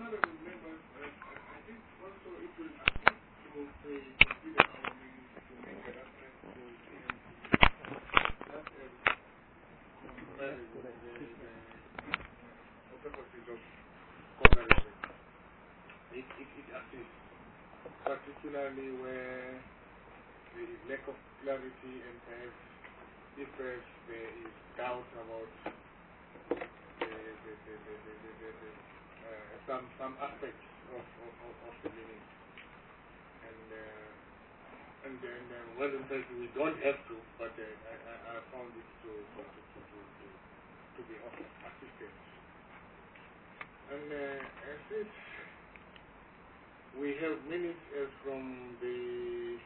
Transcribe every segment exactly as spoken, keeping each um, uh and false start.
honorable members, uh, I think also it will assist to uh, consider our means to make a reference to T M T. That's a comparison, the, the uh, purposes of comparison. It, it, it assists, particularly where there is lack of clarity and perhaps if uh, there is doubt about the, the, the, the, the, the, the, the, uh, some, some aspects of, of, of, of the meaning. And, uh, and then uh, well, in fact, we don't have to, but uh, I, I, I found it to, to, to, to, to, to, to be of assistance. And uh, as it, we have minutes uh, from the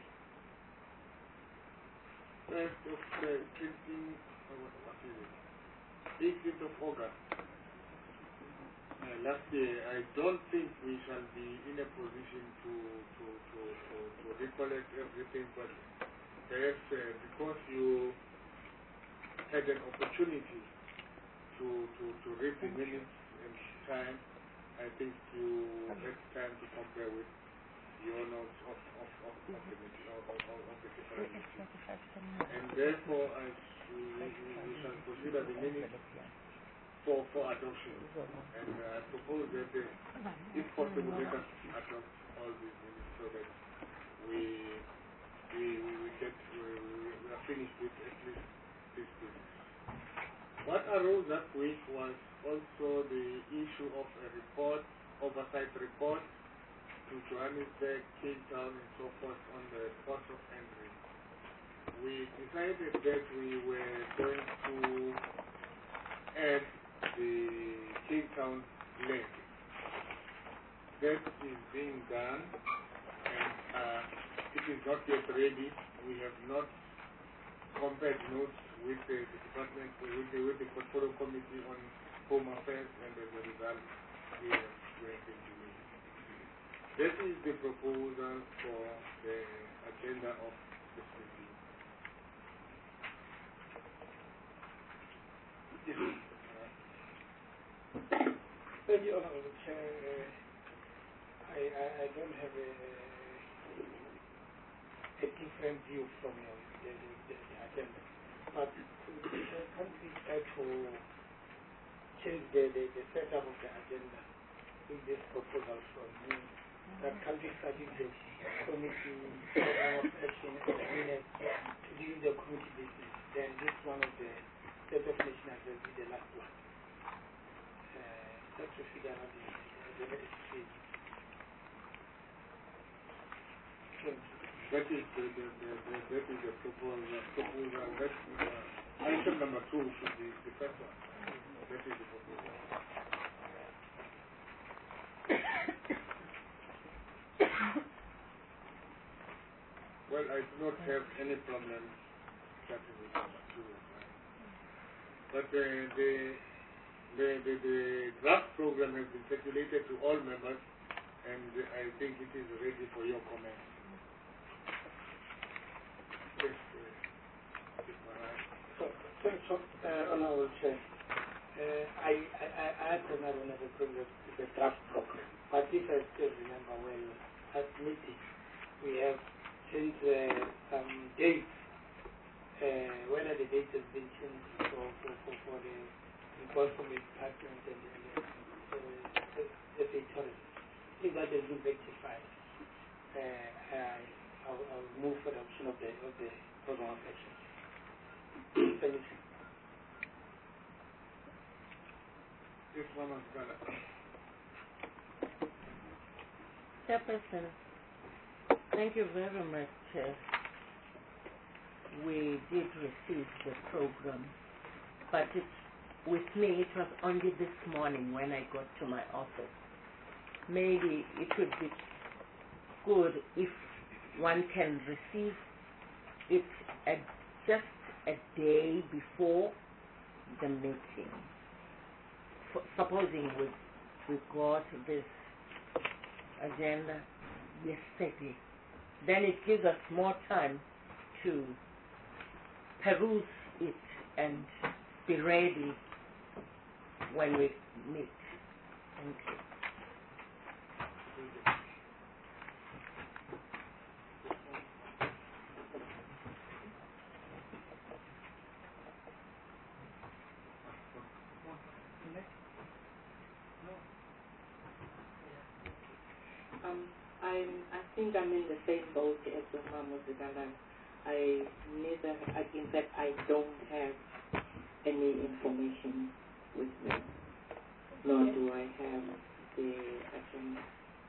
first of the twentieth, what, what is it? eighteenth of August. Uh, last year, I don't think we shall be in a position to to to to, to recollect everything, but perhaps uh, because you had an opportunity to to to read the minutes in time, I think you had time to compare with your notes of of of, of the meeting of, of, of the different meetings. And therefore, I, we, we shall consider the minutes for, for adoption. And I uh, propose that, uh, if possible, let us adopt all these minutes so that we we, we, get, we, we are finished with at least this business. What arose that week was also the issue of a report, oversight report, to Johannesburg, Cape Town, and so forth on the port of entry. We decided that we were going to add the Cape Town leg. That is being done, and uh, it is not yet ready. We have not compared notes with the, the department, with the, with the portfolio committee on home affairs, and as a result, we have, we have been doing. That is the proposal for the agenda of this meeting. Yes. Thank you, Honorable Chair. I, I, I don't have a, a different view from your, the, the, the agenda. But can we try to change the, the, the setup of the agenda with this proposal from me? That country strategic committee program of action and minutes to deal with the committee business. Then this one of the state of national will be the last one. Uh, just to figure out the agenda is changed. That is the, the, the, the, that is the proposal. proposal that, uh, item number two should be the first one. That is the proposal. Well, I do not have any problem starting with number two. But uh, the, the, the, the draft program has been circulated to all members, and I think it is ready for your comments. Yes, uh, so, so, so uh, Honorable Chair, uh, I, I, I had another program, the draft program, but if I still remember well, at meeting, we have changed uh, some dates, uh, whether the date has been changed for, for, for, for the report from the department and the uh, S A tourism. If that has been rectified, uh, I, I'll, I'll move for the option of the, of the program of action. Thank you. Yes, Mama Gala. Chairperson, thank you very much. Uh, we did receive the program, but it, with me it was only this morning when I got to my office. Maybe it would be good if one can receive it at just a day before the meeting. For, supposing we, we got this agenda yesterday, then it gives us more time to peruse it and be ready when we meet. Thank you. Um, I'm, I think I'm in the same boat as Mama Zidala. I neither, I, in fact, I don't have any information with me, nor do I have the agenda.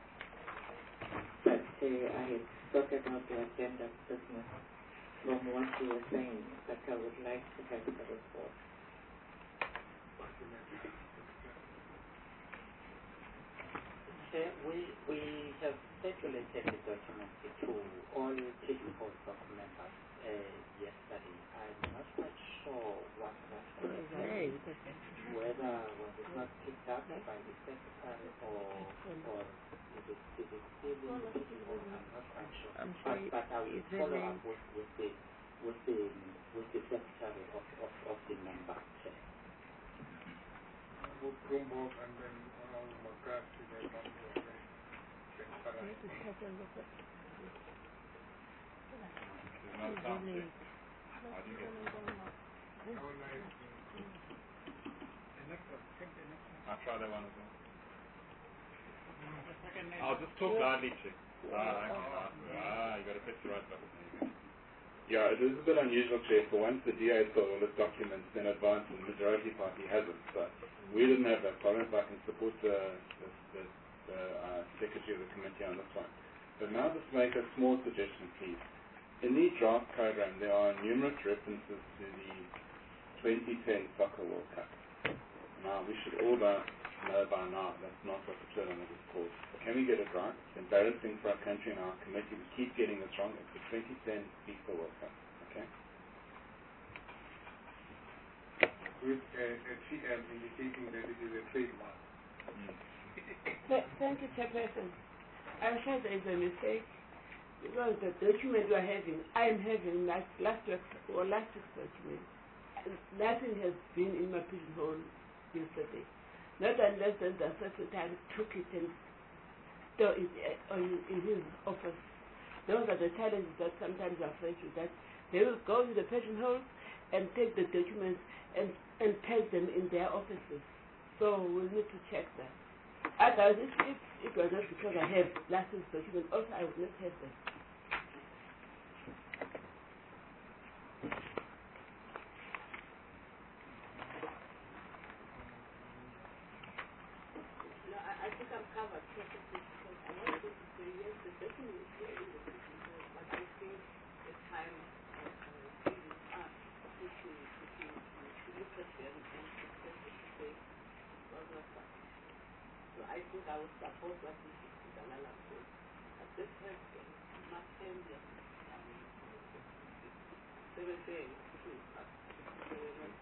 But uh, I had sorted out the agenda business from what you were saying, but I would like to have the report. Uh, we, we have circulated the document to all three fourths of members uh, yesterday. I'm not quite sure what was happened, whether was it not picked up by the secretary or, or is it, is it still in the meeting? I'm not quite sure. I'm but, sure but I will follow up with, with the with the with the secretary of, of, of the member. With Bloomberg and then uh, McCarthy, they come to a very I'll try that one as well. I'll just talk loudly, chick. Ah, ah, you got to press the right button. There you go. Yeah, it is a bit unusual, Chair, for once the D A saw all its documents, then advanced and the majority party hasn't. But we didn't have that problem, so I can support the, the, the, the uh, Secretary of the Committee on this one. But now just make a small suggestion, please. In the draft program, there are numerous references to the twenty ten Soccer World Cup. Now, we should all know by now that's not what the tournament is called. Can we get it right? It's embarrassing for our country and our committee to keep getting this wrong. It's the twenty ten FIFA World Cup. Okay? with a, a T M indicating that it is a trademark. Mm. Thank you, Chairperson. I'm sure there is a mistake because the document we are having, I am having last, last week or last week's document. Nothing has been in my pigeonhole yesterday. Not unless the secretary took it and stored it in, in his office. Those are the challenges that sometimes are faced with that. They will go to the pigeonhole and take the documents and, and peg them in their offices. So we'll need to check that. Otherwise, if, if it was not because I have last week's document, also I would not have them. No, I, I think I'm covered perfectly because I was going to say yes, the document is here in the physical, but I think the time has really passed to to to to look at them and to say what was that. So I think I would support what this is the Dalala said. At this point, must end them. They were there too, but they were not.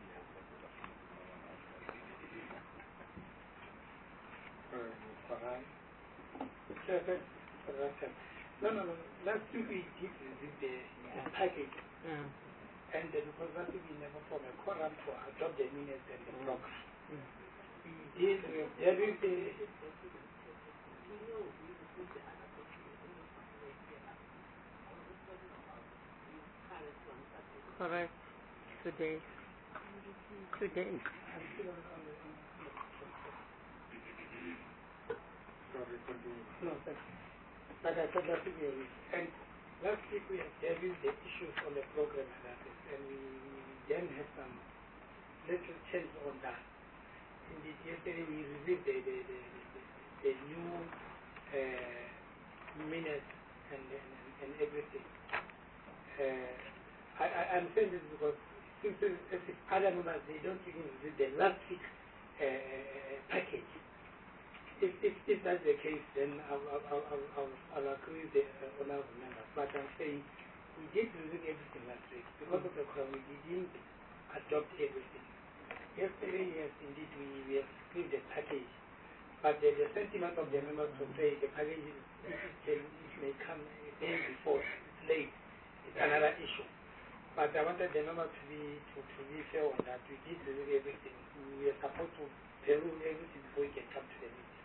No, no, no. Last week we did visit the uh, package. Mm. And uh, because last week we never formed a quorum to adopt the minutes and the program. Mm. We did, we did with the... Correct. Today. Today. Sorry, continue. No, but, but I thought that would be a week. And last week we had dealt with the issues on the program analysis, and we then had some little change on that. Indeed, yesterday we reviewed the, the, the, the, the new uh, minutes and, and, and everything. Uh, I, I, I'm saying this because since if other members, they don't even review the last week's uh, package. If, if, if that's the case, then I'll, I'll, I'll, I'll, I'll agree with the uh, honorable members. But I'm saying we did review everything last week. Because of the crowd, we didn't adopt everything. Yesterday, yes, indeed, we, we have screened the package. But the, the sentiment of the members to say the package is, it, it may come a day before, it's late, it's another issue. But I wanted the members to be, to, to be fair on that. We did review everything. We are supposed to peruse everything before we can come to the meeting.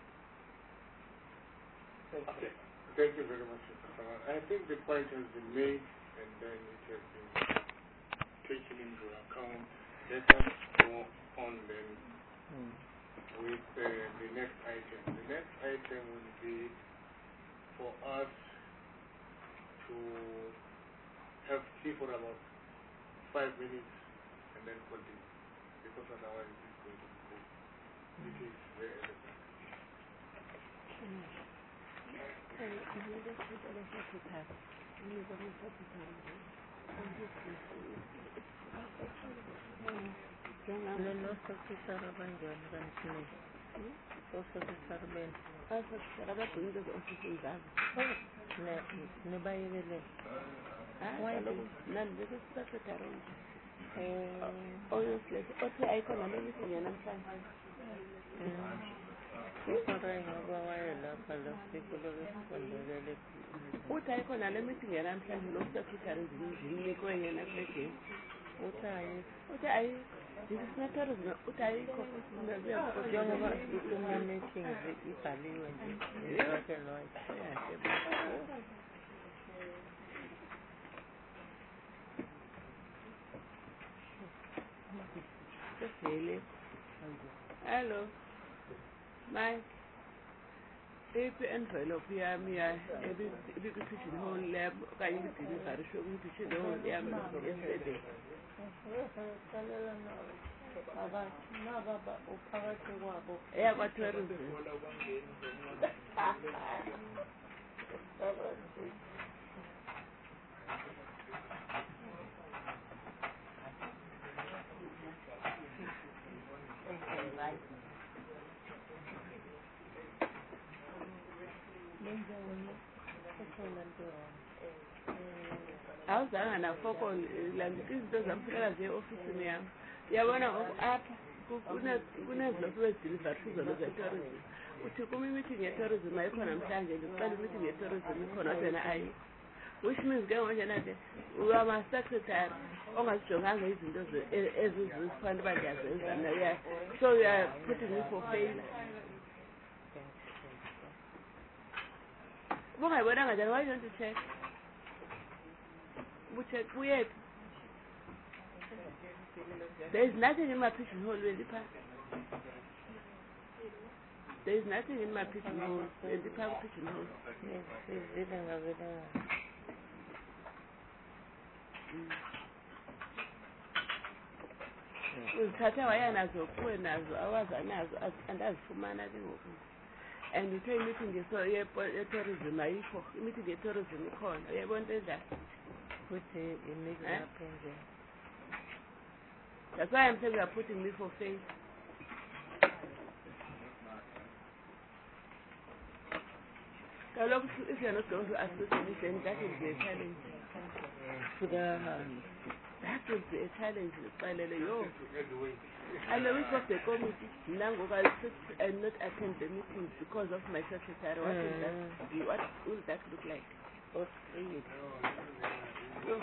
Thank you. Okay. Thank you very much, Mister Kamal. I think the point has been made and then it has been taken into account. Let us go on then. Mm. with uh, the next item. The next item will be for us to have tea for about five minutes and then continue, because otherwise it is going to be cold. It is very elegant. Hello, Mike. If you envelope here, me, I big kitchen whole lab, can you see if I show you kitchen whole lab yesterday? Yeah, but where is it? Awuzanga nafoko la izinto zamfika nje office yami. Yabona apha kunezinto ezideliver izolo ze-tourism. Uthi kuma meeting ye-tourism ayikho namhlanje ngicela meeting ye-tourism ikhona wena ayi. Which means ke manje nje uyama secretary ongazijonganga izinto ezizifanele bayazenza na yeah. So you are putting me for failure. Bongayibonanga njani, why don't you check? We check weird. There is nothing in my pigeonhole really, pa. There is nothing in my pigeonhole. In the power pigeonhole. Yes, it's living over there. Uzithatha wayanazo kuwe nazo awazi anazo andazifumana ke ngoku. And you tell meeting ye-tourism ayikho, meeting ye-tourism ikhona. Uyabona into enjani? Futhi imike lapha nje. That's why I'm saying you are putting me for faith. If you are not going to assist me, then that will be a challenge. To the um, that will be a challenge. I'm a week of the committee. Now I sit and not attend the meetings because of my secretary. What will that be? What will that look like? Oh, please. So,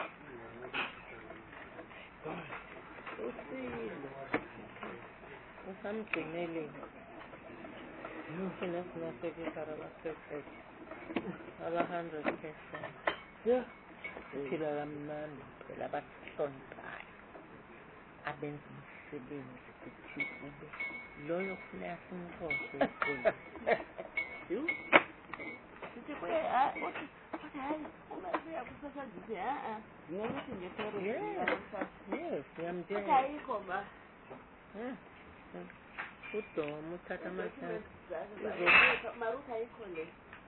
oh, please. Something, Nelly. Nothing else, nothing else. About hundred percent. Yeah. Phela kamnandi phela bahloniphayo abenza umsebenzi kuthikube loyo kufuneka simkhoshe ikhulu yo sithi kuye ah uthi hayi uma siyakusasazisa ah ah ngeke ngethero yes yamdela ayikho ma eh udomo uthatha amathatha uzofuna maruka ayikho le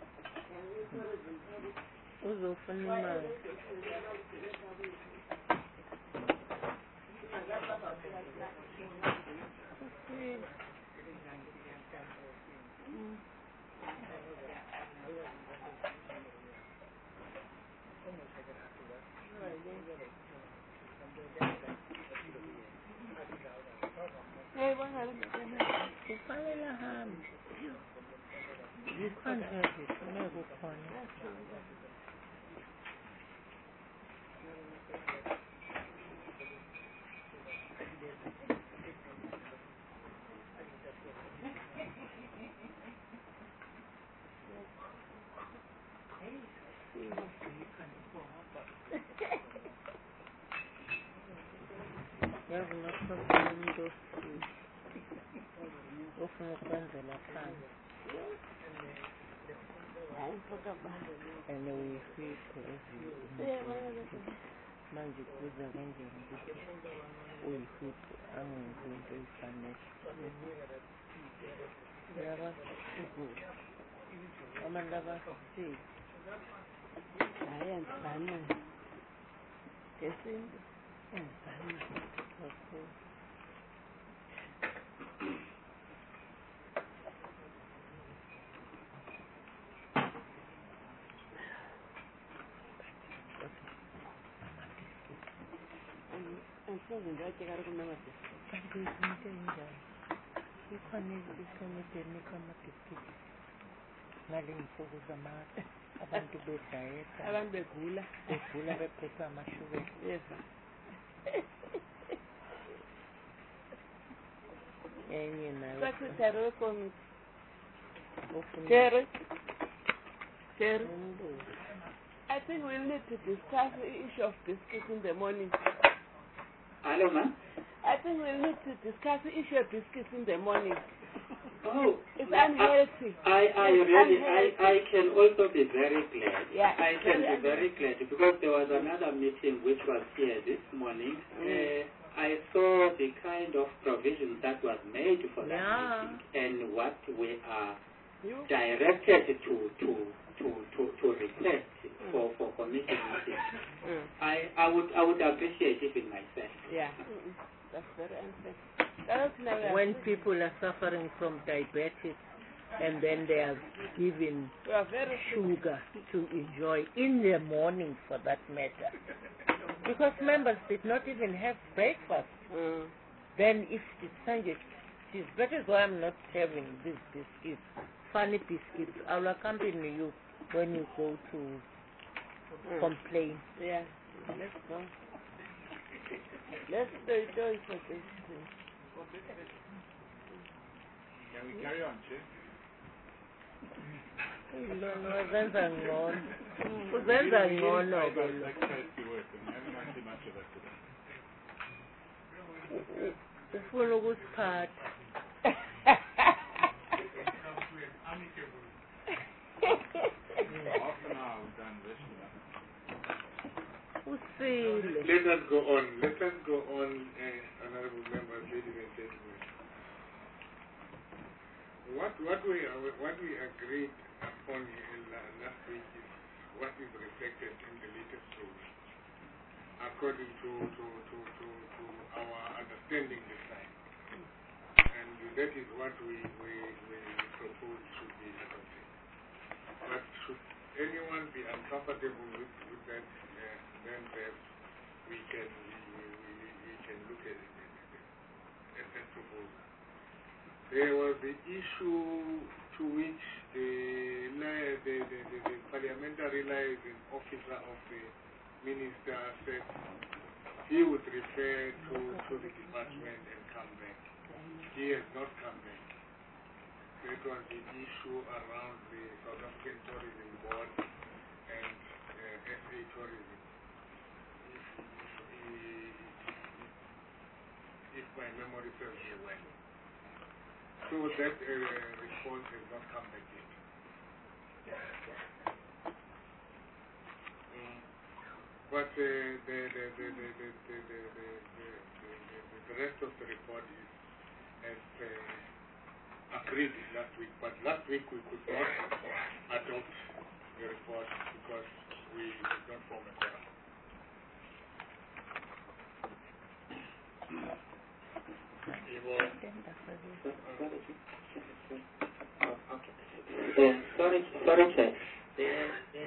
uzofuna imali Hey, what are you doing? You follow your hand. You can't have it. You never can. Yeah, I'm not going to do ufuna ukwenzela phansi hayi ngifaka and uyifiphe ezininzi manje kuza kanjani ukuthi uyifiphe angenzi into eyifanele yaba abantu abasisi hayi andibhane ngesintu andibhane kakhulu andisoze ndiwatyekala kunamabhiskiti kanti izinto enjani ikhona isemideni amabhiskiti ngale ntsuku zamade abantu bedayeta abantu begula begula bephethwe amashukela yes enye nayo secretary wekomiti Jerry Jerry I think we'll need to discuss the issue of biscuits in the morning. Hello, ma'am? I think we'll need to discuss the issue of biscuits in the morning. Oh, it's unhealthy. I, I it's really, unhealthy. I, I can also be very glad. Yeah, I can very be very glad because there was another meeting which was here this morning. Mm. Uh, I saw the kind of provisions that was made for that Yeah. meeting and what we are You? directed to to to to, to request Mm. for for committee meetings. Mm. I I would I would appreciate it in myself. Yeah, mm-mm. That's very unfair. That's never when people are suffering from diabetes and then they are given we are very sugar to enjoy in the morning for that matter because members did not even have breakfast. Mm. Then if it's Sunday, geez, that is why I'm not having these biscuits, funny biscuits. I'll accompany you when you go to Mm. complain. Yeah, let's go. Let's do it for this. Can we carry on, Chief? Uzenza ngcono. Uzenza ngcono ke lo. Exercise to work, and we haven't done too much of that today. Ufuna ukusiphatha. Half an hour we've done this one. Usile. Let us go on. Let us go on, uh, honorable members, ladies and gentlemen. What what we uh, what we agreed upon in, uh, last week is what is reflected in the latest rules, according to to, to, to, to our understanding this time, and that is what we we, we propose should be adopted. But should anyone be uncomfortable with, with that, uh, then perhaps we can we, we, we, we can look at it at that proposal. There was the issue to which the, the, the, the, the parliamentary liaison officer of the minister said he would refer to, to the department and come back. He has not come back. That was the issue around the South African Tourism Board and uh, S A Tourism. If, if, if my memory serves me well. So that uh, response has not come back yet. Mm. But uh, the, the, the, the, the, the, the, the, the, the, the rest of the report is as uh, agreed last week. But last week we could not adopt the report because we did not form a quorum. Uh, sorry, sorry, Chair. The, the,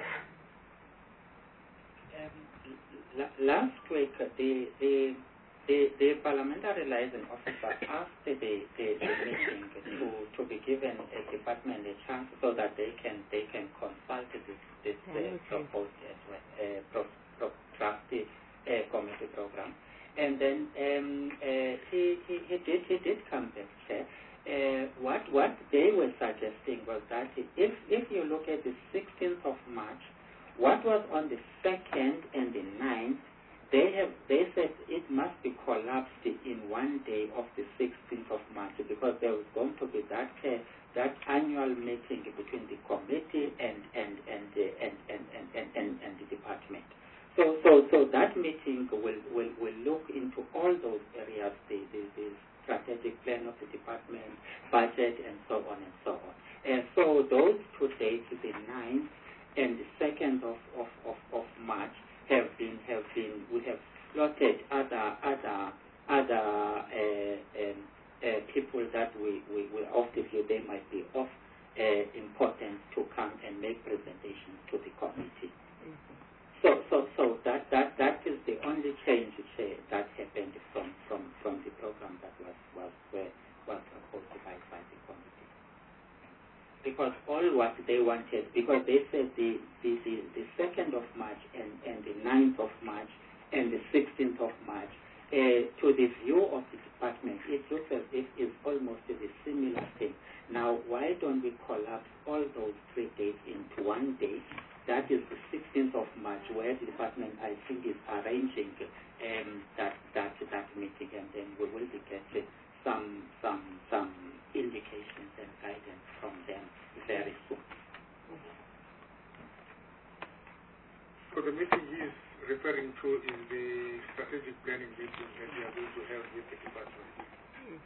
um, la- last week, the, the, the, the parliamentary liaison officer asked the, the, the meeting to, to be given a department a chance so that they can they can consult this, this uh, proposed uh, pro, pro, draft uh, committee program. And then um, uh, he, he, he, did, he did come back, Chair. Uh, what what they were suggesting was that if if you look at the sixteenth of March, what was on the second and the ninth, they have they said it must be collapsed in one day of the sixteenth of March because there was that uh, that annual meeting between the committee and and and uh, and, and, and, and, and and the department. So so so that meeting will will, will look into all those areas, the, the, the strategic plan of the department, budget, and so on and so on. And so those two dates, the ninth and the second of, of, of, of March, have been have been we have slotted other other other uh, um, uh, people that we, we, we of the view they might be of uh, importance to come and make presentations to the committee. So so so that that, that is the only change uh, that happened from, from, from the program that was was uh, was proposed by, by the committee. Because all what they wanted, because they said the the, the, the second of March and, and the ninth of March and the sixteenth of March, uh, to the view of the department, it looks as if it's almost a similar thing. Now, why don't we collapse all those three dates into one day? That is the sixteenth of March, where the department, I think, is arranging um, that, that, that meeting, and then we will be getting some, some, some indications and guidance from them very soon. So the meeting he is referring to is the strategic planning meeting that we are going to have with the department. Mm.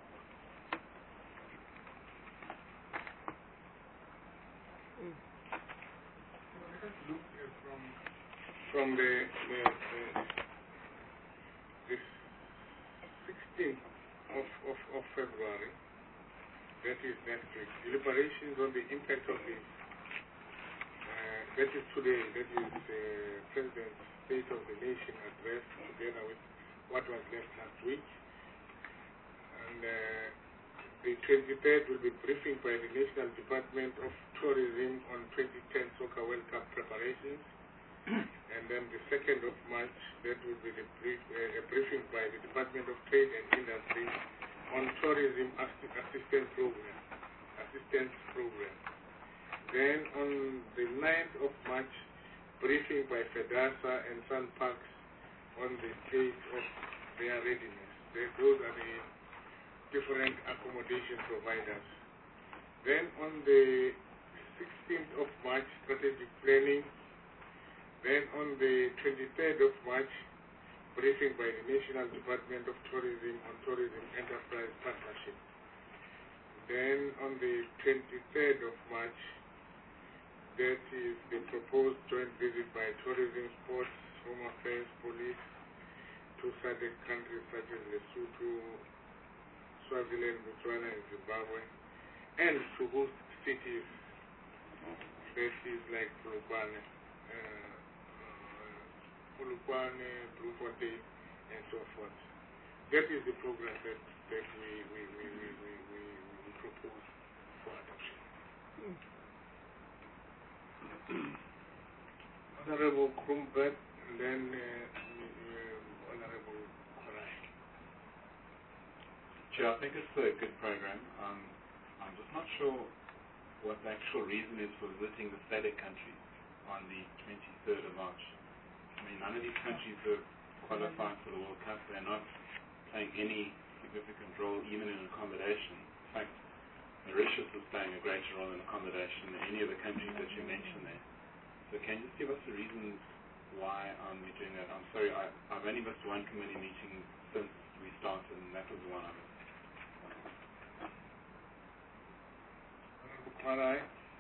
Mm. Let us look uh, from from the the, the, the sixteenth of, of, of February, that is next week, deliberations on the impact of this. Uh, that is today, that is the uh, President's State of the Nation address together with what was left last week. And uh, the twenty-third will be briefing by the National Department of Tourism on twenty ten Soccer World Cup preparations. And then the second of March, that will be the brief, uh, a briefing by the Department of Trade and Industry on tourism assi assistance program. Assistance program. Then on the ninth of March, briefing by FEDASA and Sun Parks on the state of their readiness. They, those are the different accommodation providers. Then on the sixteenth of March, strategic planning. Then on the twenty-third of March, briefing by the National Department of Tourism on Tourism Enterprise Partnership. Then on the twenty-third of March, that is the proposed joint visit by tourism, sports, home affairs, police to S A D C countries such as Lesotho, Swaziland, Botswana, and Zimbabwe, and to host cities that is like Polokwane, uh, Polokwane, Bloemfontein, and so forth. That is the program that, that we, we, we, we, we, we, we propose for adoption. Mm. Honorable Krumbert, and then uh, uh, Honorable Korai. Chair, I think it's a good program. Um, I'm just not sure what the actual reason is for visiting the S A D C countries on the twenty-third of March. I mean, none of these countries have qualified for the World Cup. They're not playing any significant role, even in accommodation. In fact, Mauritius is playing a greater role in accommodation than any of the countries that you mentioned there. So can you just give us the reasons why um, we're doing that? I'm sorry, I, I've only missed one committee meeting since we started, and that was the one I missed. Honorable Korai.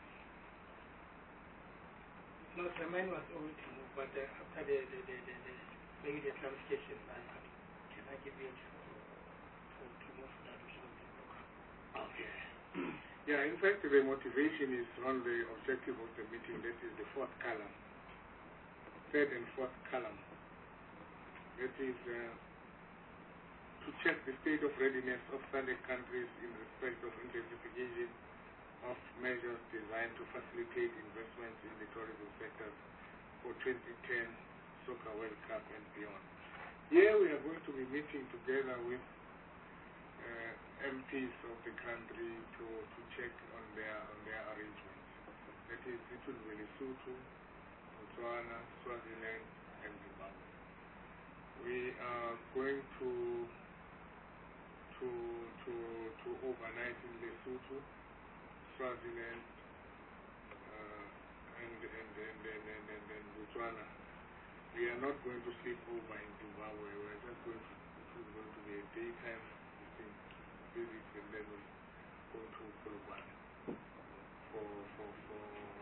No, the man was only to move, but uh, after the, the, the, the, the maybe the clarification, I, can I give you to, to, to move to the adoption of the program? Okay. Yeah, in fact, the motivation is on the objective of the meeting, that is the fourth column. Third and fourth column. That is uh, to check the state of readiness of S A D C countries in respect of intensification of measures designed to facilitate investments in the tourism sector for twenty ten Soccer World Cup and beyond. Here we are going to be meeting together with uh, M Ps of the country to, to check on their on their arrangements. That is, it will be Lesotho, Botswana, Swaziland, and Zimbabwe. We are going to to to to to overnight in Lesotho, Swaziland, uh, and, and, and, and, and, and, and Botswana. We are not going to sleep over in Zimbabwe. We are just going to, it is going to be a daytime visit, and then we go to Polokwane for, for, for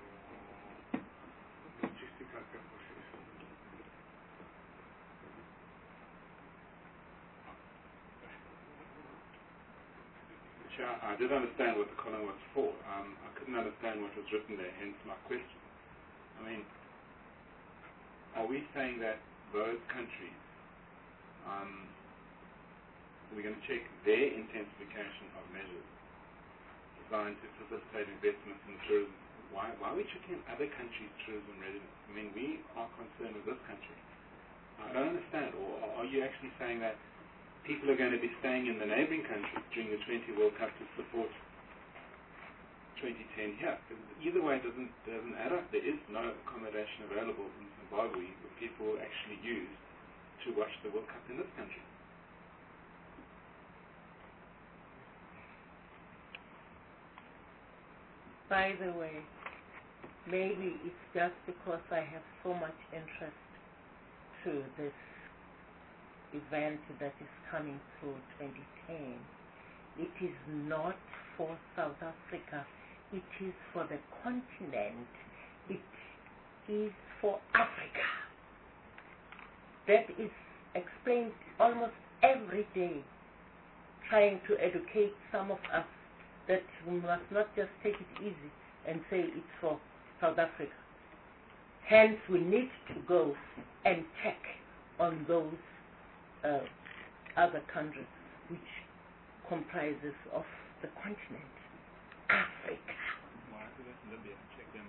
logistical purposes. I did understand what the column was for. Um, I couldn't understand what was written there, hence my question. I mean, are we saying that those countries, um, we're going to check their intensification of measures designed to facilitate investment in tourism? Why, why are we checking other countries' tourism readiness? I mean, we are concerned with this country. I don't understand. Or are you actually saying that people are going to be staying in the neighboring countries during the twenty World Cup to support twenty ten here? Either way, it doesn't, doesn't add up. There is no accommodation available in Zimbabwe that people actually use to watch the World Cup in this country. By the way, maybe it's just because I have so much interest to this event that is coming through twenty ten. It is not for South Africa. It is for the continent. It is for Africa. That is explained almost every day, trying to educate some of us that we must not just take it easy and say it's for South Africa. Hence, we need to go and check on those uh, other countries which comprises of the continent, Africa. Why is it Libya? Check them.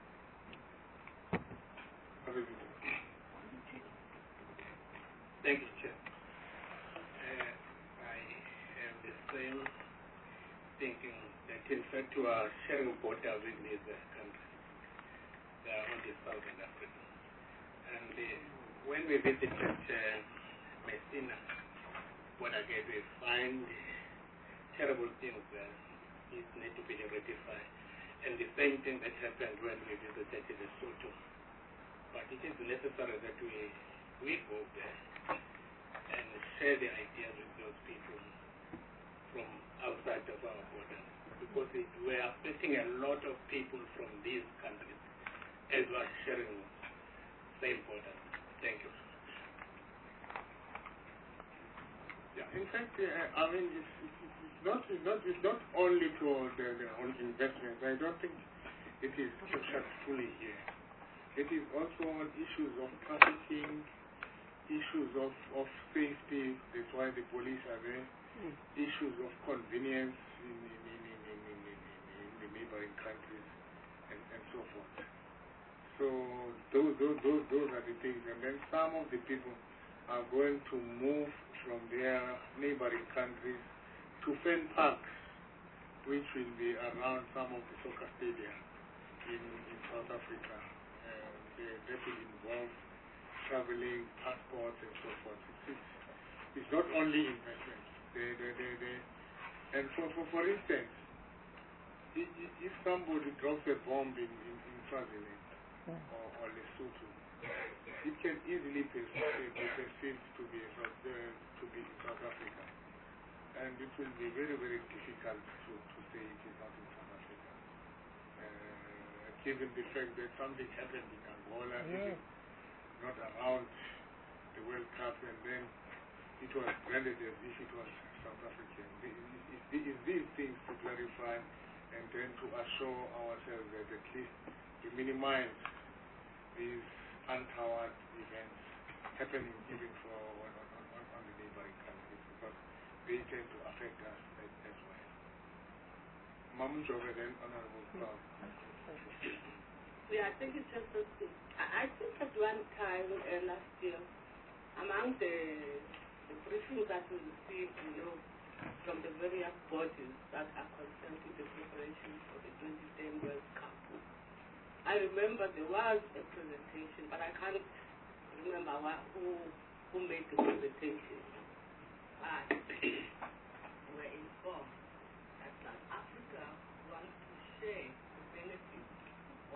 Thank you, Chair. Uh, I have the same thinking that in fact we are sharing borders with these uh, countries. They are only Southern Africa. And uh, when we visited uh, Messina, what again we find terrible things there. It need to be rectified. And the same thing that happened when we visited Lesotho. But it is necessary that we we go there and share the ideas with those people from outside of our borders, because it, we are affecting a lot of people from these countries as we are sharing same borders. Thank you. Yeah, in fact, uh, I mean, it's, it's, it's not it's not it's not only for the, the on investments. I don't think it is captured fully here. It is also on issues of trafficking, issues of, of safety. That's why the police are there. Mm. Issues of convenience in, in, in, in, in, in, in, in the neighboring countries, and, and so forth. So those, those those those are the things. And then some of the people are going to move from their neighboring countries to Fen Parks, which will be around some of the soccer stadia in, in South Africa. Uh, they, that will involve traveling, passports, and so forth. It's, it's, it's not only investment. They, they, they, they, and for, for, for instance, if, if somebody drops a bomb in, in, in Swaziland or, or Lesotho, it can easily be perceived to be, uh, to be in South Africa. And it will be very, very difficult to, to say it is not in South Africa. Uh, given the fact that something happened in Angola, yes. Not around the World Cup, and then it was branded as if it was South African. It is these things to clarify and then to assure ourselves that at least we minimize these untoward events happening even for on, on, on, on the neighboring countries, because they tend to affect us as, as well. Mamu Joga, then Honorable Clark. Yeah, I think it's just a thing. I, I think at one time uh, last year, among the, the briefings that we received, you know, from the various bodies that are concerned with the preparation for the twenty ten World Cup, I remember there was a presentation, but I can't remember what, who who made the presentation. But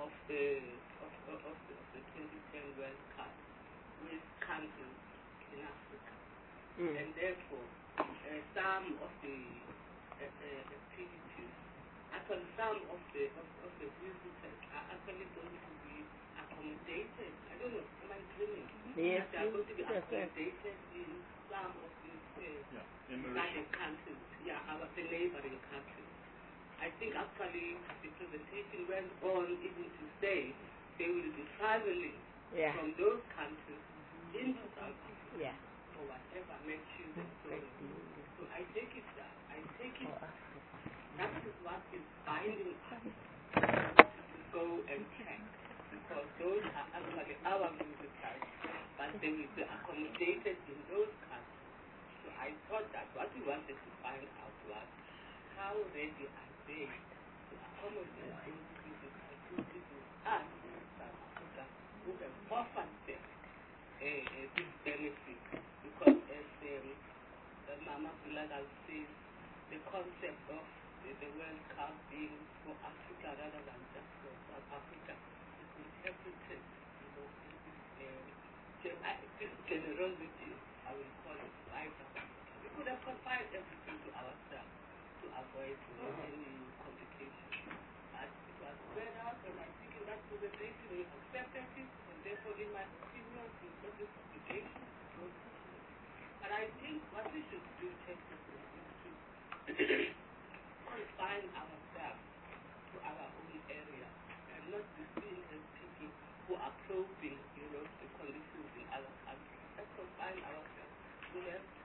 of the of, of, of the, of the twenty ten World Cup with countries in Africa. Mm. And therefore, uh, some of the uh, uh, activities, actually some of the of, of the visitors are actually going to be accommodated. I don't know, am I dreaming? Yes, They are going to be yes, yes. accommodated in some of these uh, Yeah, in neighboring countries. Yeah, our the neighboring countries. I think actually the presentation went on even to say they will be traveling Yeah. from those countries into South Africa. Yeah. Or whatever makes you the story. So I take it that I take it that is what is binding us to go and check. Because those are actually our visitors, but they will be accommodated in those countries. So I thought that what we wanted to find out was how ready are they to accommodate those visitors who live with us in South Africa, who have offered them uh, uh, this benefit. Because as um, uh, Mama Bulaga says, the concept of uh, the World Cup being for Africa rather than just for South Africa is interpreted, you know, in this, um, gen- uh, this generosity, I will call it, right? We could have confined everything to ourselves to avoid you know, any complications. But it was spread out, and I think in that presentation we accepted it, and therefore in my opinion, we got this obligation. But I think what we should do technically is to confine ourselves to our own area and not be seen as people who are probing, you know, the conditions in other countries. Let's confine ourselves. We have to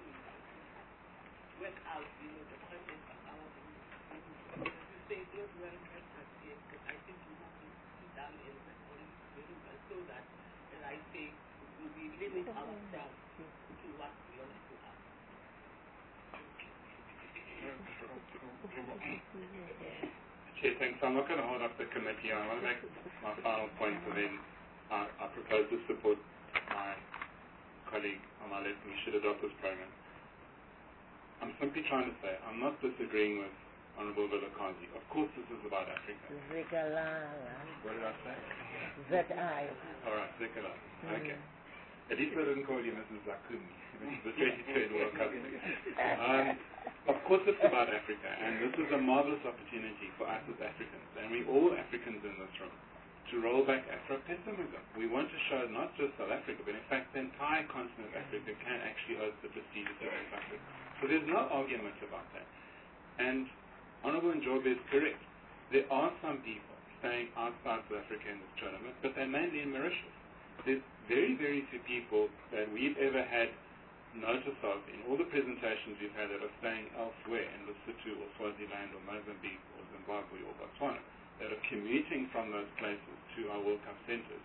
work out, you know, the content of our own. As you say, it's not well captured yet, but I think we have to sit down and work on it very well so that, as I say, we limit ourselves to what belongs to us. Chair, thanks. I'm not going to hold up the committee. I want to make my final point, and then I, I propose to support my colleague on my left, and we should adopt this program. I'm simply trying to say I'm not disagreeing with Honourable Vilakazi. Of course this is about Africa. Zikalala. What did I say? Z I. All right, Zikalala. Okay. At least I didn't call you Missus Zakumi, the twenty-third World Cup. Um, of course it's about Africa, and this is a marvelous opportunity for us as Africans, and we all Africans in this room, to roll back Afro-pessimism. We want to show not just South Africa, but in fact the entire continent of Africa can actually host the prestigious event like this. So there's no argument about that. And Honourable Njobe is correct. There are some people staying outside South Africa in this tournament, but they're mainly in Mauritius. There's very, very few people that we've ever had notice of in all the presentations we've had that are staying elsewhere in Lesotho or Swaziland or Mozambique or Zimbabwe or Botswana, that are commuting from those places to our World Cup centres.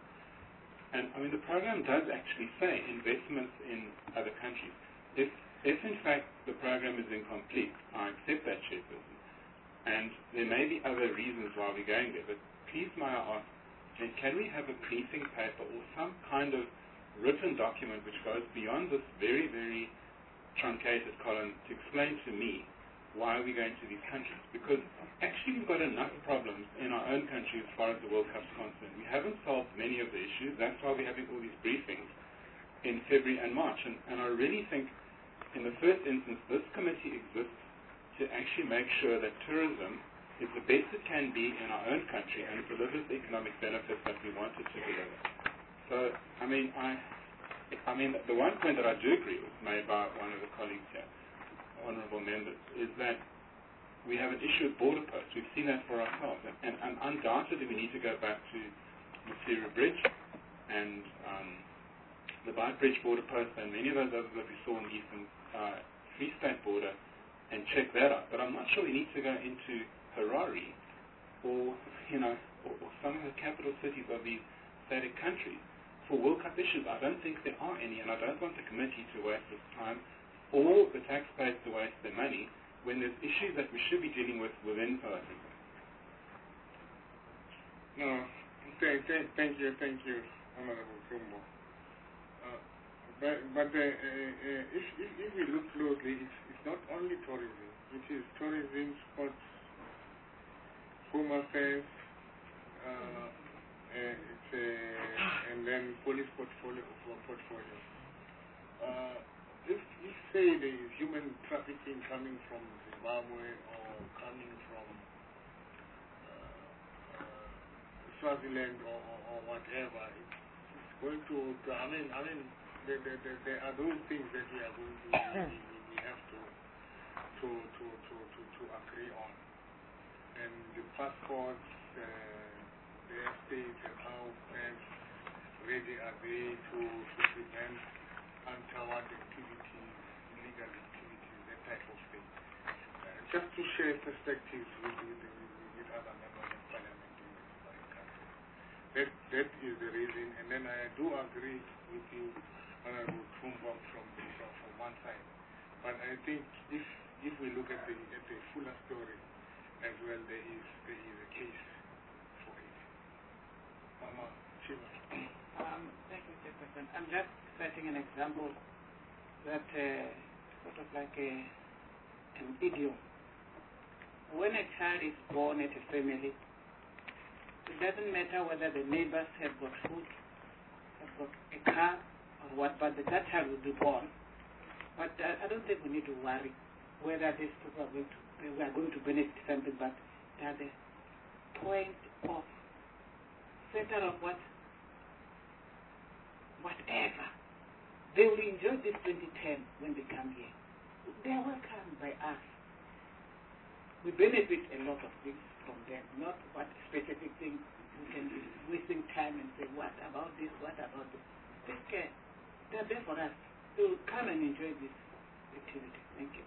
And I mean, the program does actually say investments in other countries. If, if in fact the program is incomplete, I accept that, Chairperson, and there may be other reasons why we're going there, but please may I ask, then can we have a briefing paper or some kind of written document which goes beyond this very, very truncated column to explain to me why are we going to these countries? Because actually we've got enough problems in our own country as far as the World Cup's concerned. We haven't solved many of the issues. That's why we're having all these briefings in February and March. And, and I really think in the first instance this committee exists to actually make sure that tourism is the best it can be in our own country and it delivers the economic benefits that we want it to deliver. So, I mean, I, I mean, the one point that I do agree with, made by one of the colleagues here, honourable members, is that we have an issue with border posts. We've seen that for ourselves, and, and, and undoubtedly we need to go back to the Msiri Bridge and um, the Beit Bridge border post and many of those others that we saw on the eastern uh, Free State border and check that out. But I'm not sure we need to go into Harare or, you know, or, or some of the capital cities of these static countries for World Cup issues. I don't think there are any, and I don't want the committee to waste its time or the taxpayers to waste their money when there's issues that we should be dealing with within South Africa. No, thank, thank, thank you, thank you, Honorable Kumbo. Uh, but but uh, uh, uh, if, if, if we look closely, it's, it's not only tourism. It is tourism, sports, home affairs, uh, Uh, it's, uh, and then police portfolio. portfolio. Uh, if, if, say, there is human trafficking coming from Zimbabwe or coming from uh, uh, Swaziland or, or, or whatever, it's, it's going to, to, I mean, I mean, there, there, there, there are those things that we are going to, we, we, we have to, to, to, to, to, to agree on. And the passports, uh, their state and how perhaps ready are they to, to prevent untoward activities, illegal activities, that type of thing. Uh, just to share perspectives with, with, with other members of parliament in the foreign country. That, that is the reason, and then I do agree with you, Honorable Tumba, from, from, from one side. But I think if, if we look at the, at the fuller story as well, there is, there is a case for it. Mama Chiva. Um, thank you, Chairperson. I'm just setting an example that uh, sort of like a, an idiom. When a child is born at a family, it doesn't matter whether the neighbors have got food, have got a car, or what, but that child will be born. But uh, I don't think we need to worry whether these people are going to, we are going to benefit something, but they are the point of, center of what? Whatever. They will enjoy this twenty ten when they come here. They are welcomed by us. We benefit a lot of things from them, not what specific thing we can be wasting time and say, what about this, what about this. Take care. They are there for us. They will come and enjoy this activity. Thank you.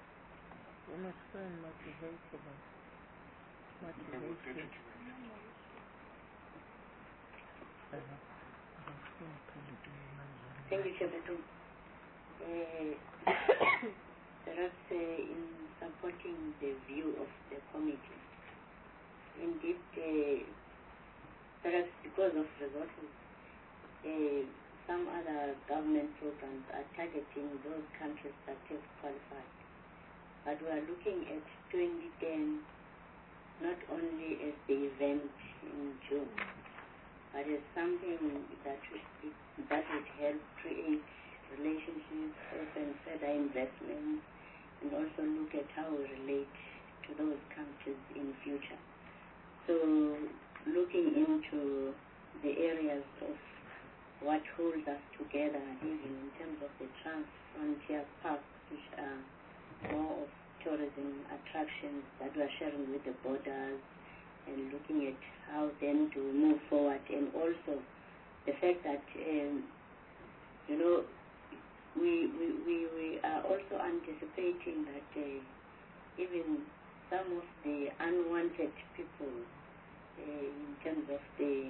Thank you, Chairperson. Uh, perhaps uh, in supporting the view of the committee, indeed, uh, perhaps because of resources, uh, some other government programs are targeting those countries that have qualified. But we are looking at twenty ten not only as the event in June, but as something that would, that would help create relationships, open further investments, and also look at how we relate to those countries in the future. So looking into the areas of what holds us together, even in terms of the trans-frontier parks, which are more of tourism attractions that we are sharing with the borders, and looking at how then to move forward, and also the fact that um, you know we, we we we are also anticipating that uh, even some of the unwanted people uh, in terms of the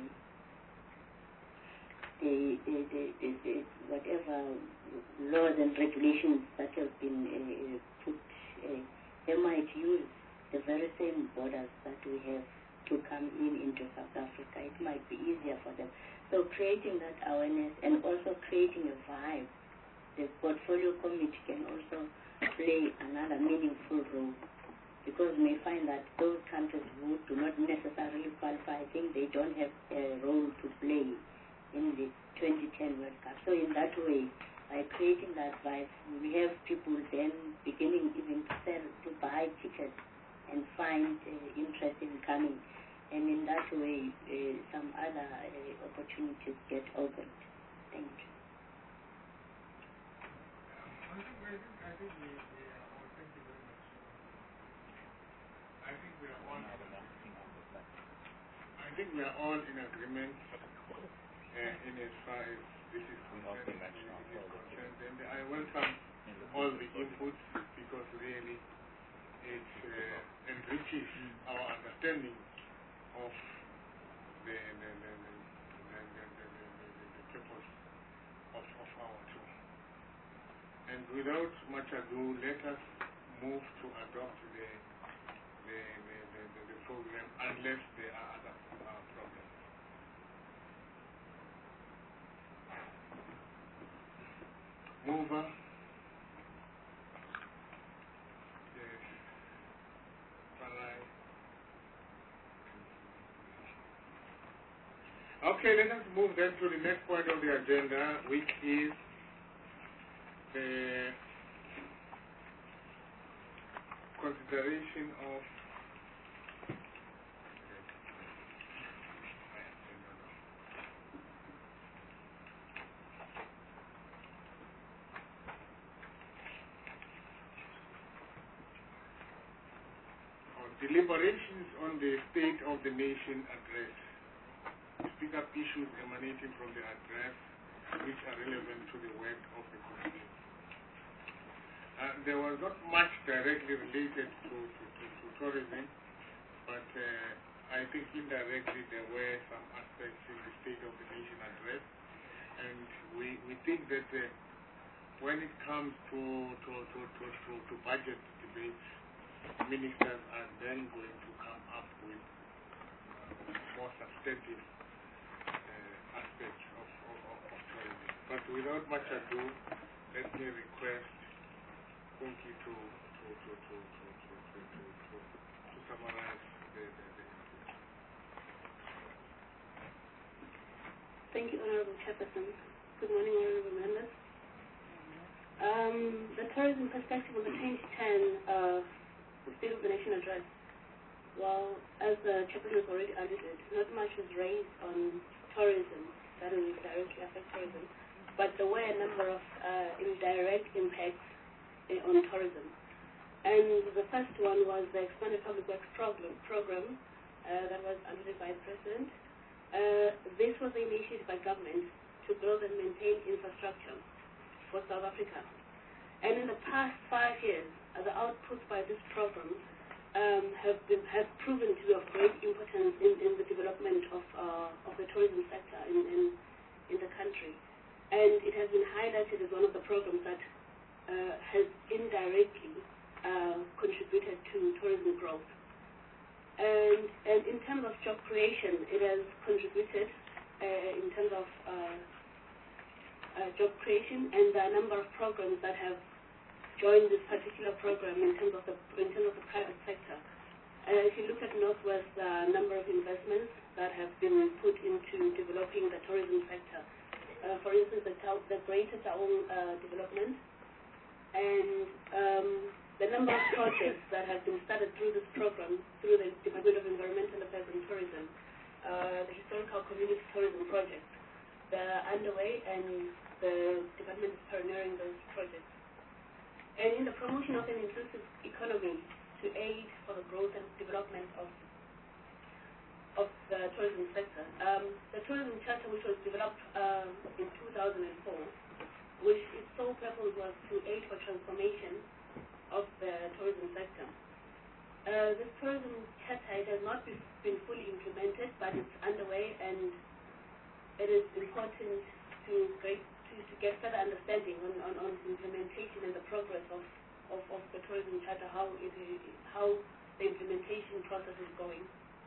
the, the, the, the, the whatever laws and regulations that have been uh, put, uh, they might use the very same borders that we have to come in into South Africa. It might be easier for them. So creating that awareness and also creating a vibe, the portfolio committee can also play another meaningful role, because we may find that those countries who do not necessarily qualify, I think they don't have a role to play in the twenty ten World Cup. So in that way, by creating that vibe, we have people then beginning even to sell, to buy tickets and find uh, interest in coming. And in that way, uh, some other uh, opportunities get opened. Thank you. I think, I think, I think we, we are all, thank you very much. I think we are all, I think we are all in agreement uh, in as far as this is concerned. And I welcome all the inputs, because really it uh, enriches our understanding of the, the, the, the, the, the, the, the, the purpose of, of our tour. And without much ado, let us move to adopt the, the, the, the, the, the program, unless there are other uh, problems. Mover. Yes. Balai. Okay, let us move then to the next point of the agenda, which is the consideration of deliberations on the State of the Nation address. Pick up issues emanating from the address which are relevant to the work of the Commission. Uh, there was not much directly related to, to, to, to tourism, but uh, I think indirectly there were some aspects in the State of the Nation address, and we, we think that uh, when it comes to, to, to, to, to, to budget debates, ministers are then going to come up with uh, more substantive uh, aspects of, of, of tourism. But without much ado, let me request Punki to, to, to, to, to, to, to, to, to, to summarize the, the, the Thank you, Honorable Chairperson. Good morning, Honorable Members. Um, the tourism perspective of the twenty ten uh, State of the Nation address. Well, as the Chairperson has already alluded, not much was raised on tourism that will directly affect tourism, but there were a number of uh, indirect impacts uh, on tourism. And the first one was the expanded public works program, program uh, that was alluded by the President. Uh, this was initiated by government to build and maintain infrastructure for South Africa. And in the past five years, uh, the outputs by this program um, have been have proven to be of great importance in, in the development of uh, of the tourism sector in, in in the country, and it has been highlighted as one of the programs that uh, has indirectly uh, contributed to tourism growth. And and in terms of job creation, it has contributed uh, in terms of uh, uh, job creation, and there are a number of programs that have joined this particular program in terms of the in terms of the private sector. Uh, if you look at Northwest, there are a number of investments that have been put into developing the tourism sector. Uh, for instance, the, the Greater Taung uh, development, and um, the number of projects that have been started through this program, through the Department of Environmental Affairs and Tourism, uh, the Historical Community Tourism Project, they're underway, and the department is pioneering those projects. And in the promotion of an inclusive economy to aid for the growth and development of of the tourism sector. Um, the tourism charter, which was developed um, in two thousand four, which its sole purpose was to aid for transformation of the tourism sector. Uh, this tourism charter has not be, been fully implemented, but it's underway, and it is important to great to get further understanding on, on, on implementation and the progress of, of, of the tourism charter, how it how the implementation process is going.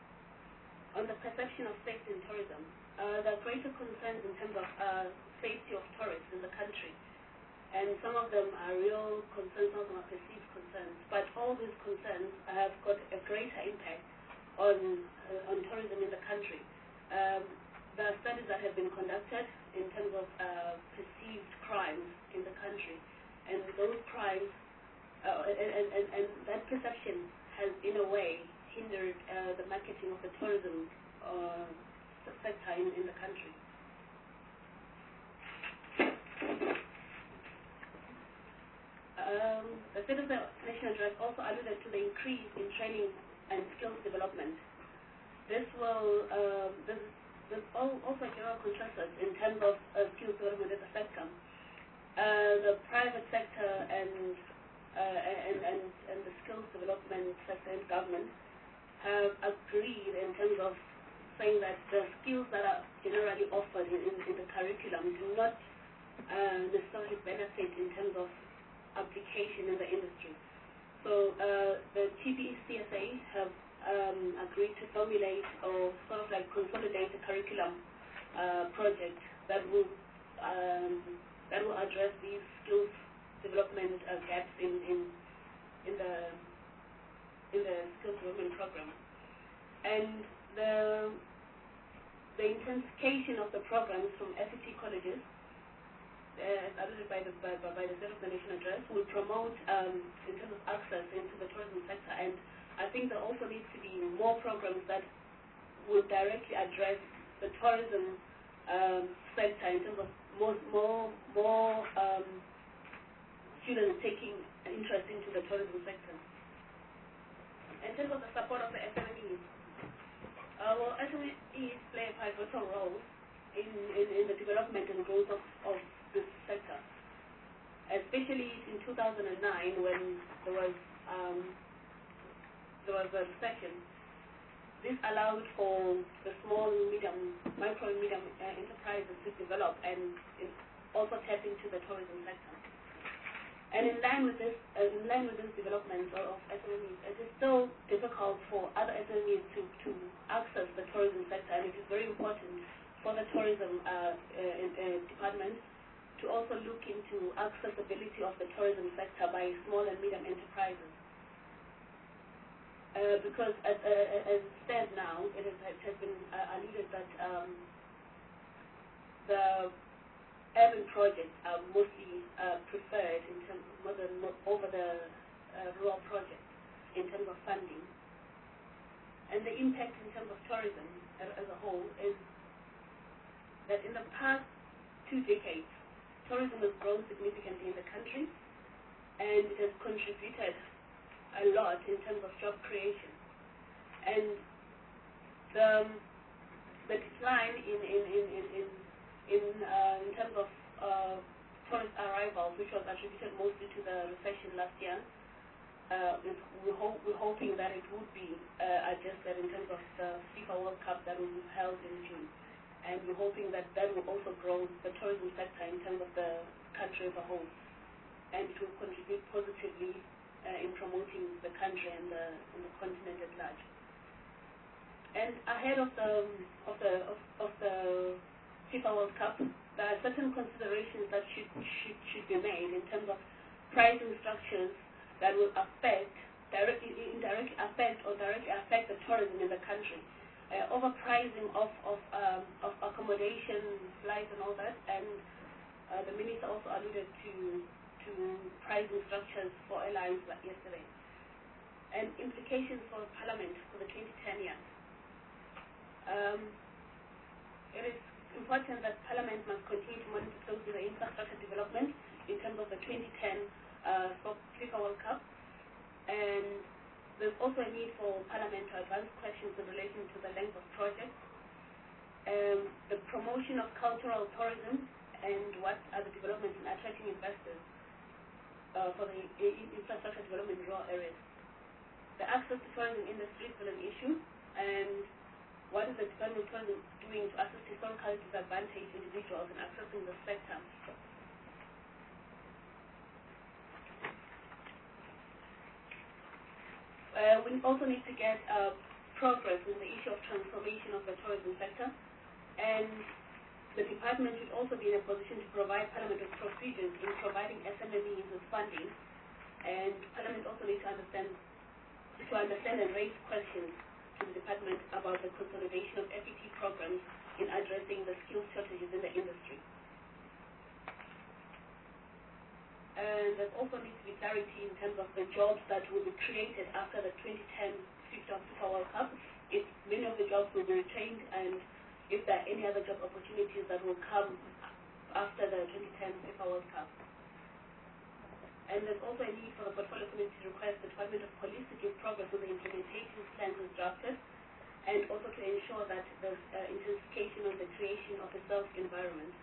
On the perception of safety in tourism, uh, there are greater concerns in terms of uh, safety of tourists in the country, and some of them are real concerns, some of them are perceived concerns, but all these concerns have got a greater impact on, uh, on tourism in the country. Um, There are studies that have been conducted in terms of uh, perceived crimes in the country, and those crimes, uh, and, and, and that perception has, in a way, hindered uh, the marketing of the tourism uh, sector in, in the country. Um, the State of the Nation address also alluded to the increase in training and skills development. This will, uh, this There's also general consensus in terms of uh, skills development in the sector. Uh, the private sector and, uh, and, and, and the skills development sector and government have agreed in terms of saying that the skills that are generally offered in, in, in the curriculum do not uh, necessarily benefit in terms of application in the industry. So uh, the T B E C S A have Um, agreed to formulate or sort of like consolidate a curriculum uh, project that will um, that will address these skills development uh, gaps in, in in the in the skills development program. And the the intensification of the programs from F E T colleges, uh, as alluded by the, by, by the State of the Nation address, will promote um, in terms of access into the tourism sector. And I think there also needs to be more programs that will directly address the tourism um, sector in terms of more, more, more um, students taking interest into the tourism sector. In terms of the support of the S M Es, uh, well, S M Es play a pivotal role in, in, in the development and growth of, of this sector, especially in two thousand nine when there was um, there was a recession. This allowed for the small, medium, micro and medium uh, enterprises to develop and also tap into the tourism sector. And in line with this, uh, in line with this development of S M Es, it is still difficult for other S M Es to, to access the tourism sector, and it is very important for the tourism uh, uh, uh, department to also look into accessibility of the tourism sector by small and medium enterprises. Uh, because as, uh, as it stands now, it, is, it has been uh, alluded that um, the urban projects are mostly uh, preferred in terms of more than, more over the uh, rural projects in terms of funding. And the impact in terms of tourism as, as a whole is that in the past two decades, tourism has grown significantly in the country, and it has contributed a lot in terms of job creation. And the, the decline in, in, in, in, in In, uh, in terms of uh, tourist arrivals, which was attributed mostly to the recession last year, uh, we're, ho we're hoping that it would be uh, adjusted in terms of the FIFA World Cup that will be held in June. And we're hoping that that will also grow the tourism sector in terms of the country as a whole. And it will contribute positively uh, in promoting the country and the, and the continent at large. And ahead of the, of the, of, of the FIFA World Cup, there are certain considerations that should, should, should be made in terms of pricing structures that will affect, directly, indirectly affect or directly affect the tourism in the country. Uh, overpricing of, of, um, of accommodation, flights and all that, and uh, the Minister also alluded to, to pricing structures for airlines like yesterday. And implications for Parliament for the twenty ten year. Um, it is important that Parliament must continue to monitor closely the infrastructure development in terms of the twenty ten uh, FIFA World Cup, and there's also a need for Parliament to advance questions in relation to the length of projects, um, the promotion of cultural tourism, and what are the developments in attracting investors uh, for the infrastructure development in rural areas. The access to tourism industry is still an issue, and what is the Department of Tourism doing to assist historically disadvantaged individuals in accessing the sector? Uh, we also need to get uh, progress in the issue of transformation of the tourism sector, and the department should also be in a position to provide Parliament with procedures in providing S M Es with funding, and Parliament also needs to understand, to understand and raise questions to the department about the consolidation of F E T programs in addressing the skills shortages in the industry. And there also needs to be clarity in terms of the jobs that will be created after the twenty ten FIFA World Cup, if many of the jobs will be retained, and if there are any other job opportunities that will come after the twenty ten FIFA World Cup. And there's also a need for the Portfolio Committee to request the Department of Police to give progress with the implementation plans as drafted, and also to ensure that there's uh, intensification of the creation of a safe environment.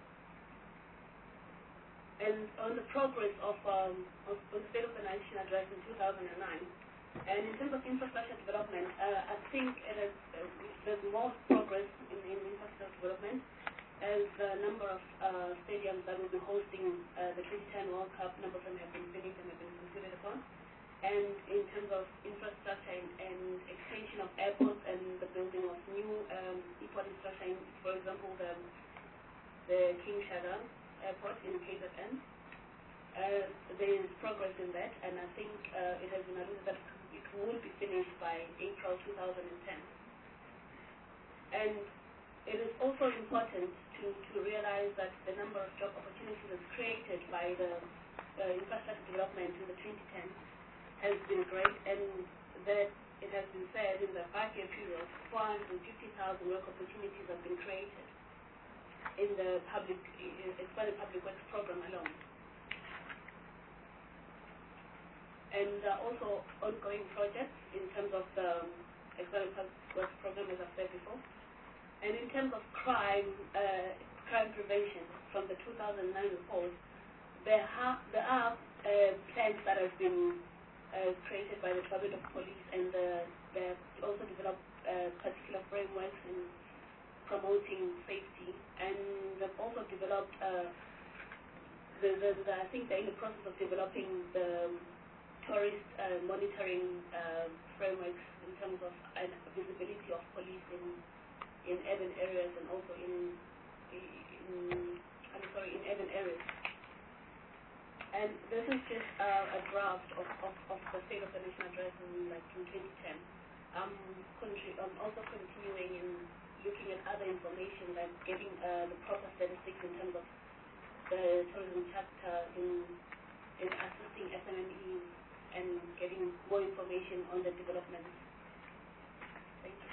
And on the progress of, um, of, of the State of the Nation address in two thousand nine, and in terms of infrastructure development, uh, I think it is, uh, there's more progress in, in infrastructure development, as the number of uh, stadiums that will be hosting uh, the twenty ten World Cup, number of them have been finished and have been considered upon. And in terms of infrastructure and, and extension of airports and the building of new um, airport infrastructure, for example, the, the King Shaka Airport in K Z N, uh, there is progress in that, and I think uh, it has been announced that it will be finished by April two thousand ten. And it is also important to, to realize that the number of job opportunities that's created by the uh, infrastructure development in the twenty ten has been great, and that it has been said in the five-year period, four hundred fifty thousand work opportunities have been created in the public, expanded public works program alone. And uh, also ongoing projects in terms of the expanded public works program, as I've said before. And in terms of crime, uh, crime prevention, from the two thousand nine report, there, ha there are uh, plans that have been uh, created by the Department of Police, and uh, they have also developed uh, particular frameworks in promoting safety, and they've also developed, uh, the, the, the, I think they're in the process of developing the tourist uh, monitoring uh, frameworks in terms of uh, visibility of police in in urban areas and also in, in I'm sorry, in urban areas. And this is just uh, a draft of, of, of the State of the Nation address in like in twenty ten. I'm, I'm also continuing in looking at other information, like getting uh, the proper statistics in terms of the tourism chapter in in assisting S M M Es and getting more information on the development. Thank you.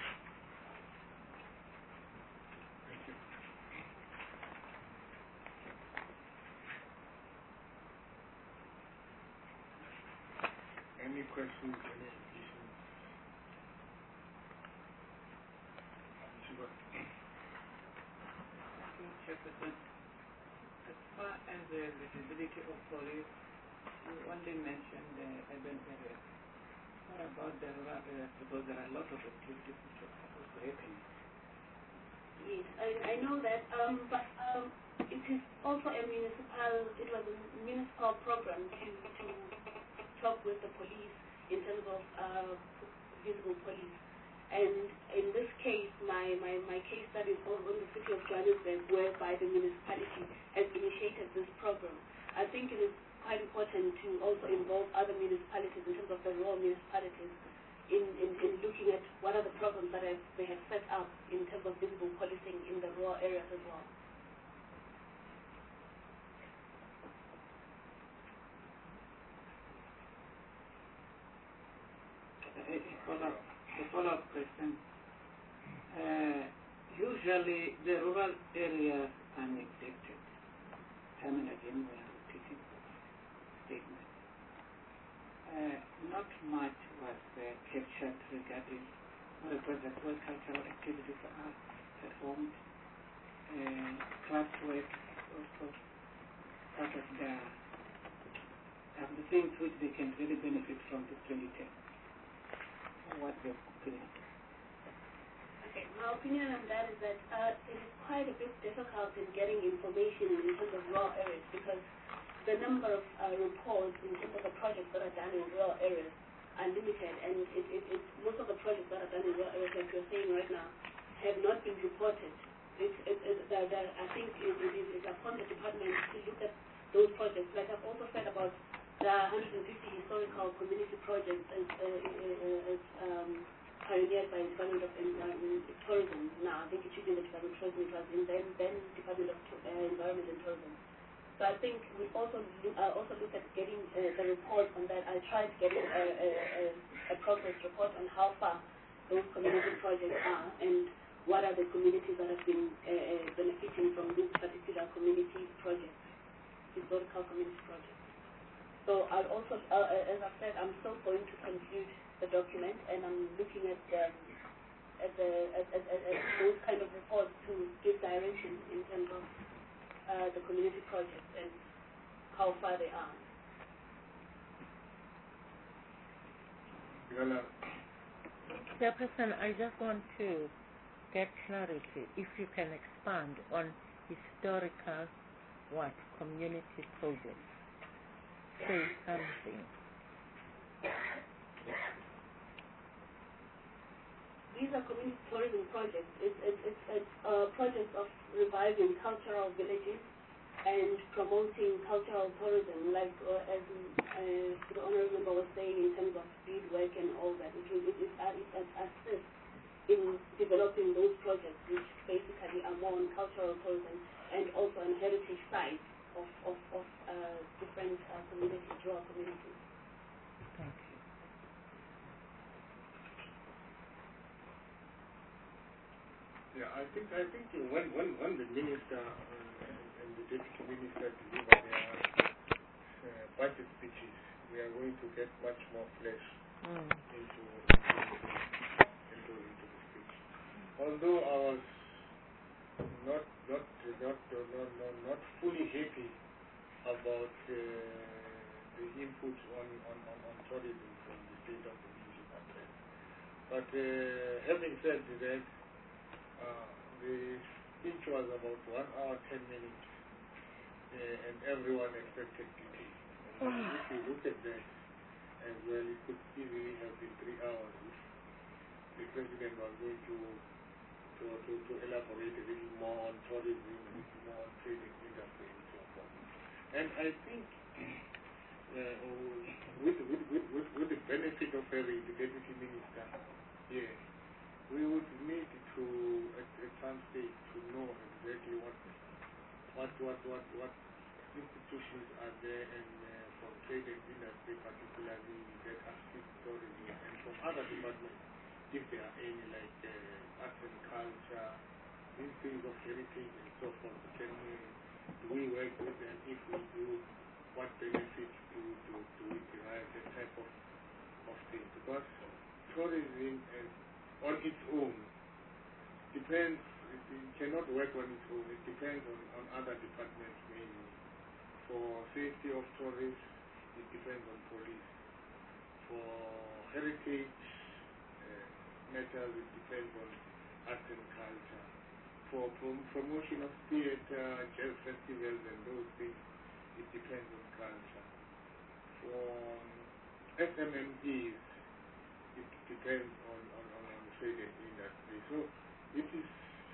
Any questions, any additions? Shiva. Thank you, Chairperson. As far as the visibility of police, you only mentioned the urban areas. What about the rural areas? Because there are a lot of activities which are also happening. Yes, I, I know that, um, but um, it is also a municipal, it was a municipal program to, to talk with the police in terms of uh, visible police. And in this case, my, my, my case study is on the city of Johannesburg, whereby the municipality has initiated this program. I think it is quite important to also involve other municipalities in terms of the rural municipalities in, in, in looking at what are the programs that have, they have set up in terms of visible policing in the rural areas as well. A follow-up, a follow-up question. Uh, usually the rural areas are neglected. Time and again we are repeating statements. Uh, not much was uh, captured regarding what project where cultural activities are performed. Uh, craft work also part of the, of the things which they can really benefit from this twenty ten. What's your opinion? Okay, my opinion on that is that uh, it is quite a bit difficult in getting information in terms of rural areas, because the number of uh, reports in terms of the projects that are done in rural areas are limited, and it, it, it, most of the projects that are done in rural areas, like you're saying right now, have not been reported. It, it, it, the, the, I think it, it is it's upon the department to look at those projects. Like I've also said about the one hundred fifty historical community projects as, uh, uh, as um, pioneered by the Department of Environment and Tourism. Now, I think it should be the Department of Tourism, it was in then, then Department of uh, Environment and Tourism. So I think we also look, uh, also look at getting uh, the report on that. I tried getting a, a, a, a progress report on how far those community projects are and what are the communities that have been uh, uh, benefiting from this particular community project, historical community project. So I'll also, uh, as I've said, I'm still going to conclude the document, and I'm looking at um, at, the, at, at, at, at those kind of reports to give direction in terms of uh, the community projects and how far they are. Chairperson, I just want to get clarity, if you can expand on historical what community projects. Say something. These are community tourism projects. It's, it's, it's, it's uh, projects of reviving cultural villages and promoting cultural tourism, like uh, as uh, the honorable member was saying in terms of beadwork and all that. It, it, it, it, it assists in developing those projects, which basically are more on cultural tourism and also on heritage sites of, of, of uh, different uh, communities, rural communities. Thank you. Yeah, I think I think when when, when the minister uh, and, and the deputy minister deliver their uh, budget speeches, we are going to get much more flesh Mm. into, into into into the speech. Although I was not not not not not, not fully happy about uh, the input on, on, on, on tourism from the State of the Nation address. But uh, having said that, uh, the speech was about one hour ten minutes, uh, and everyone expected detail. And if you look at that as well, it could easily have been three hours if the president was going to to, to, to elaborate a little more on tourism, a little more on trading industry and so forth. And I think uh, with, with, with, with, with the benefit of having the deputy minister here, we would need to, at, at some stage, to know exactly what what what what, what institutions are there and uh, from trade and industry particularly that assist tourism, and from other departments, if there are any, like uh, arts and culture, these things of heritage and so forth. Can we, do we work with them? If we do, what benefits do, do, do we derive, that type of, of thing? Because tourism and on its own depends, it, it cannot work on its own. It depends on, on other departments mainly. For safety of tourists, it depends on police. For heritage uh, matters, it depends on arts and culture. For prom promotion of theatre, jazz festivals and those things, it depends on culture. For S M M Es, it depends on, on, on, on trade and industry. So it is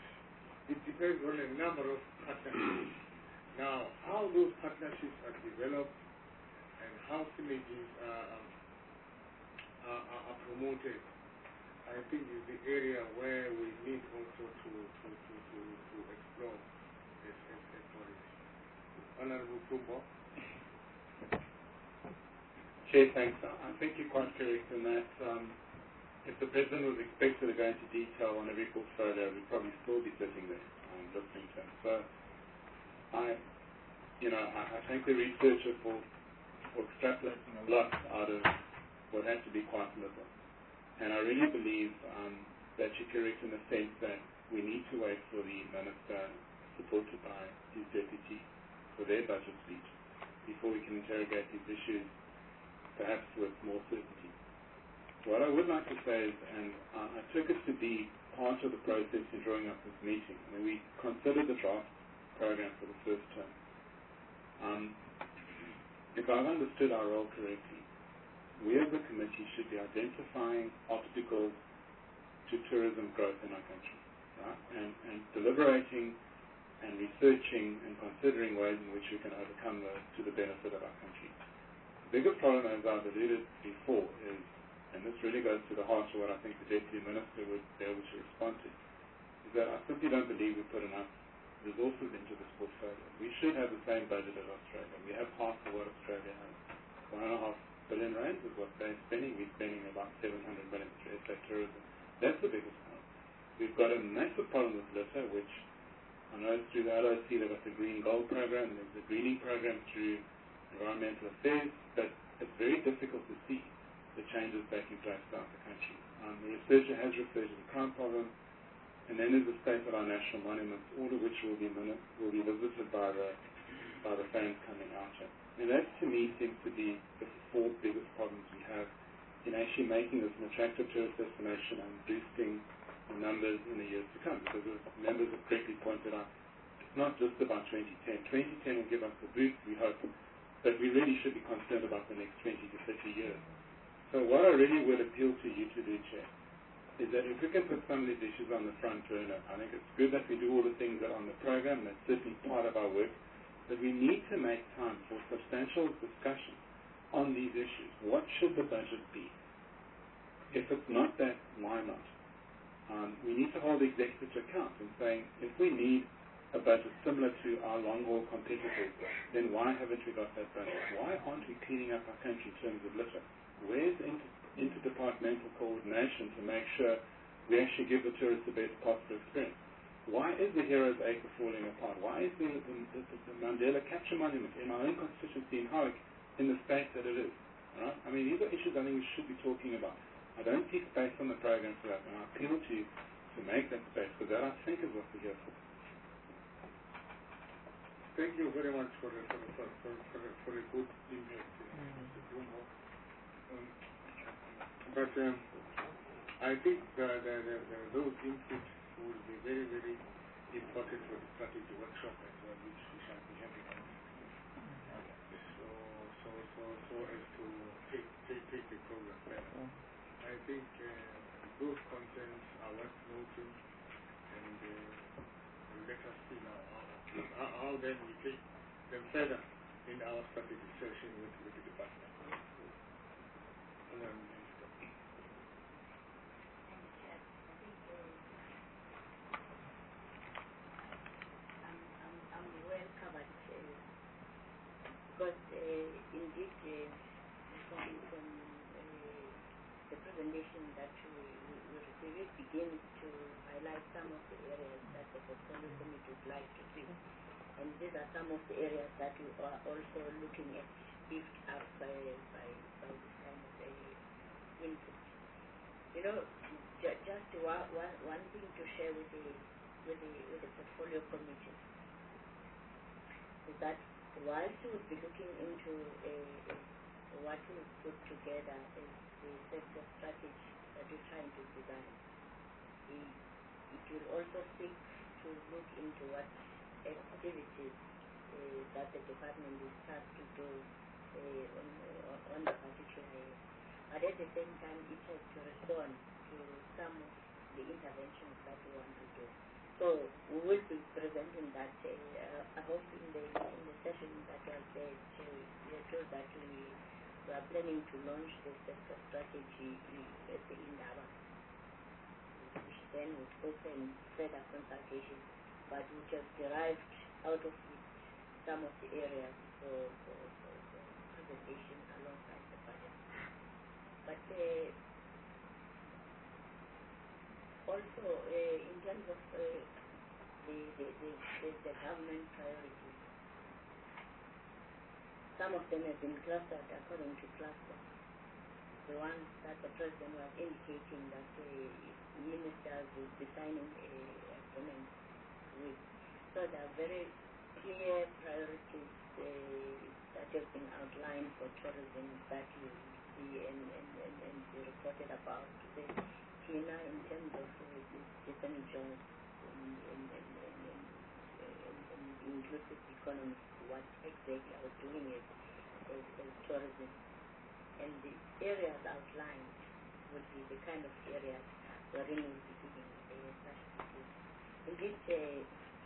it depends on a number of partnerships. Now, how those partnerships are developed and how synergies are, are, are, are promoted, I think is the area where we need also to, to, to, to, to explore as, as, as tourism. Honorable Kumbo. Chair, thanks. I think you're quite correct in that um, if the President was expected to go into detail on every portfolio, we'd probably still be sitting there um, listening to him. So, I, you know, I, I thank the researcher for, for extrapolating a lot out of what had to be quite little. And I really believe um, that you're correct in the sense that we need to wait for the Minister, supported by his deputy, for their budget speech before we can interrogate these issues, perhaps with more certainty. What I would like to say is, and I, I took it to be part of the process in drawing up this meeting, and we considered the draft program for the first term. Um, if I've understood our role correctly, we as a committee should be identifying obstacles to tourism growth in our country, right? And, and deliberating and researching and considering ways in which we can overcome those to the benefit of our country. The biggest problem, as I've alluded before, is, and this really goes to the heart of what I think the Deputy Minister would be able to respond to, is that I simply don't believe we put enough resources into this portfolio. We should have the same budget as Australia. We have half of what Australia has. One and a half billion rands is what they're spending. We're spending about seven hundred million to S A tourism. That's the biggest problem. We've got a massive problem with litter, which I know through the L O C they've got the Green Gold program, and there's the greening program through Environmental Affairs, but it's very difficult to see the changes taking place throughout the country. Um, the researcher has referred to the crime problem, and then there's the state of our national monuments, all of which will be will be visited by the by the fans coming out here. And that, to me, seems to be the four biggest problems we have in actually making this an attractive tourist destination and boosting the numbers in the years to come. Because as members have correctly pointed out, it's not just about twenty ten. twenty ten will give us the boost, we hope, but we really should be concerned about the next twenty to thirty years. So what I really would appeal to you to do, Chair, is that if we can put some of these issues on the front burner, I think it's good that we do all the things that are on the program, that's certainly part of our work, but we need to make time for substantial discussion on these issues. What should the budget be? If it's not that, why not? Um, we need to hold the executive to account in saying, if we need a budget similar to our long-haul competitors, then why haven't we got that budget? Why aren't we cleaning up our country in terms of litter? Where's inter- interdepartmental coordination to make sure we actually give the tourists the best possible experience? Why is the Heroes Acre falling apart? Why is the, the, the, the Mandela Capture Monument in my own constituency in Howick in the state that it is? Right? I mean, these are issues I think we should be talking about. I don't see space on the program for that, and I appeal to you to make that space, because that, I think, is what we're here for. Thank you very much for the, for, for, for, for, the, for the good input, uh, Mister Bloomberg. Um, but um, I think the, the, the, the, those inputs will be very, very important for the strategy workshop as well, which we shall be having. So, so, so, so as to take, take, take the program better. I think uh, those concerns are worth noting, and uh, let us see now how, how, how then we take them further in our strategy session with, with the department. And then, because uh, indeed uh, from, from uh, the presentation that we, we, we received, it begins to highlight some of the areas that the portfolio committee would like to see. And these are some of the areas that we are also looking at beefed up by, by, by this kind of uh, input. You know, ju just one, one, one thing to share with the, with the, with the portfolio committee is that whilst we would be looking into a, a, what we put together is the sector strategy that we're trying to design, it, it will also seek to look into what activities uh, that the department will start to do uh, on, on, on the particular area. But at the same time, it has to respond to some of the interventions that we want to do. So we will be presenting that. Uh, I hope in the in the session that was said, uh, we are told that we, we are planning to launch the sector strategy at the Indaba, which then would open further consultation, but which has derived out of it some of the areas for, for, for, for presentation alongside the budget. But uh, also, uh, in terms of uh, the, the, the, the, the government priorities, some of them have been clustered according to clusters. The ones that the President was indicating that uh, ministers will be signing a agreement with. So there are very clear priorities uh, that have been outlined for tourism that you see and, and, and, and be reported about. The Tina, in terms of uh, different jobs and, and, and, and, and, and, and inclusive economy, what exactly are we doing as, as, as tourism? And the areas outlined would be the kind of areas wherein we'll be giving uh, such support. Indeed, uh,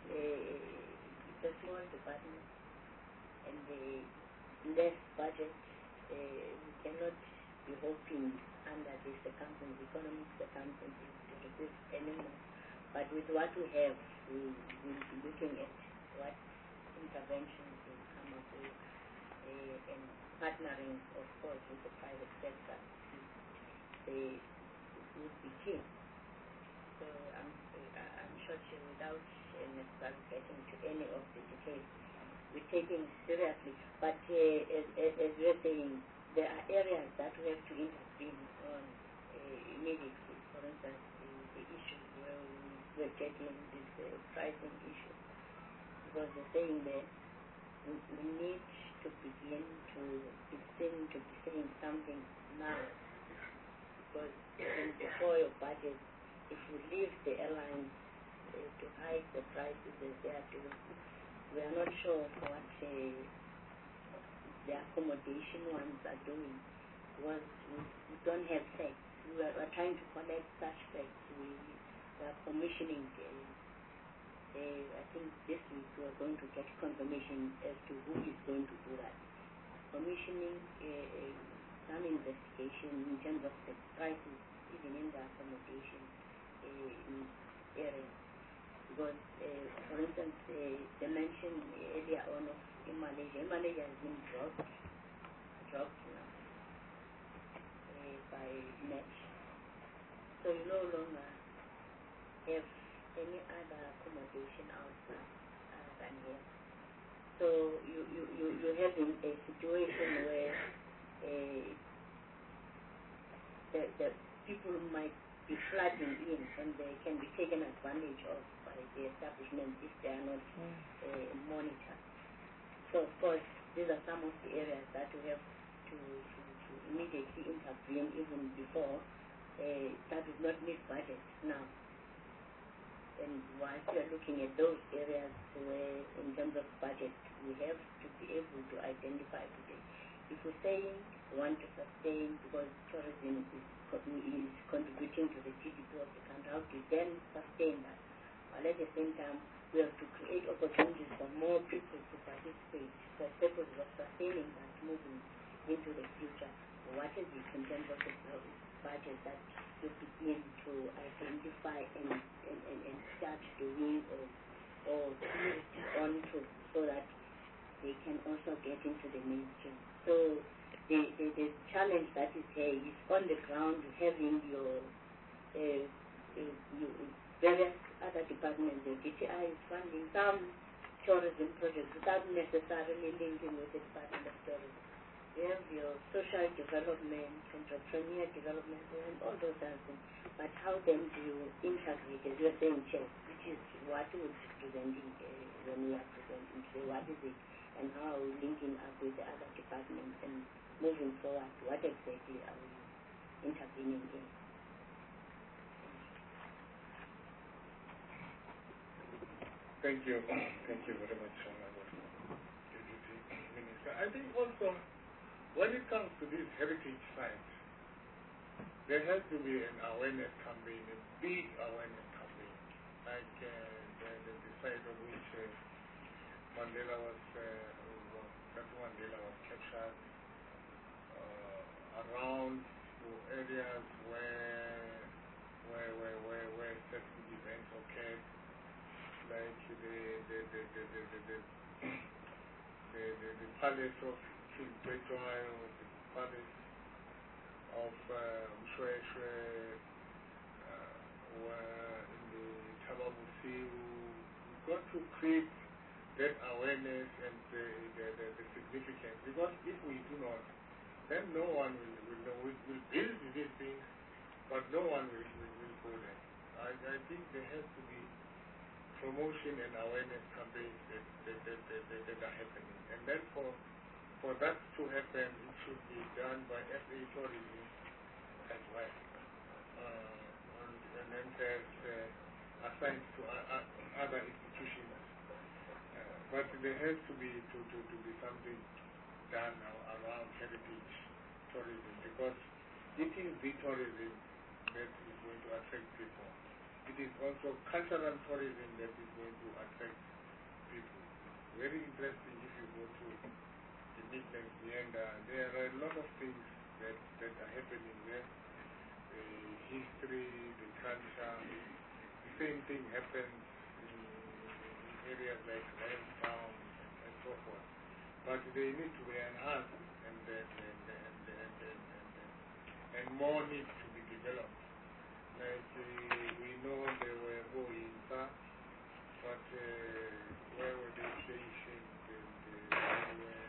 uh, it's a small department and the less budget, uh, we cannot be hoping under the circumstances, economic circumstances, to receive any more. But with what we have, we will be looking at what interventions will come up with, uh, and partnering, of course, with the private sector. They would be key. So I'm, I'm sure without necessarily getting to any of the details, we're taking it seriously. But uh, as, as, as we're saying, there are areas that we have to intervene on uh, immediately. For instance, the, the issues where we, we're getting this uh, pricing issue. Because they're saying that we, we need to begin to be saying, to be saying something now. Because even before your budget, if you leave the airlines uh, to hike the prices as they are doing, we are not sure what uh, the accommodation ones are doing. Because we, we don't have facts. We are, we are trying to collect such facts. We, we are commissioning. Uh, uh, I think this week we are going to get confirmation as to who is going to do that. Commissioning uh, uh, some investigation in terms of the prices, even in the accommodation, uh, areas. Because, uh, for instance, uh, they mentioned earlier on of in Malaysia. In Malaysia has been dropped, dropped now uh, by Match. So you no longer have any other accommodation outside uh, than here. So you, you, you, you're having a situation where uh, the, the people might be flooding in and they can be taken advantage of by the establishment if they are not uh, monitored. So of course, these are some of the areas that we have to, to, to immediately intervene even before uh, that would not need budget now. And whilst we are looking at those areas where in terms of budget we have to be able to identify today. If we're saying we want to sustain because tourism is, is contributing to the G D P of the country, how to then sustain that? While at the same time, we have to create opportunities for more people to participate for purposes of sustaining that moving into the future. What is it in terms of the budget that you begin to identify and, and, and, and start doing or, or build onto so that they can also get into the mainstream? So the, the, the challenge that is here is on the ground having your uh, uh, you, various other departments. The D T I is funding some tourism projects without necessarily linking with the Department of Tourism. You have your social development, entrepreneur development, and all those other things. But how then do you integrate, as you are saying, Chair, which is what we would be presenting uh, when we are presenting today, what is it, and how are we linking up with the other departments and moving forward, what exactly are we intervening in? Thank you. Thank you very much, Deputy Minister. I think also, when it comes to these heritage sites, there has to be an awareness campaign, a big awareness campaign, like uh, the, the, the site on which uh, Mandela was, uh, well, Nelson Mandela was captured, uh, around to areas where, where, where, where, where certain events occurred, like the, the, the, the, the, the, the, the, the, the palace of King Betoy, or the palace of Mshweshwe, uh, were in the Tababusi. We've got to create that awareness and the, the, the, the significance, because if we do not, then no one will, will know. We'll, we'll build these things, but no one will, will, will go there. I, I think there has to be promotion and awareness campaigns that, that, that, that, that, that are happening. And then for, for that to happen, it should be done by F A tourism as well. Uh, and, and then there's uh, assigned to uh, uh, other institutions. Uh, but there has to be to, to, to be something done now around heritage tourism, because it is the tourism that is going to attract people. It is also cultural tourism that is going to attract people. Very interesting if you go to the Midlands, Leander, there are a lot of things that, that are happening there. The history, the culture, the same thing happens in, in areas like Rainstown and, and so forth. But they need to be enhanced and, and, and, and, and, and, and, and more needs to be developed. Like uh, we know there were Bohinsa, but uh, where were they stationed? And uh,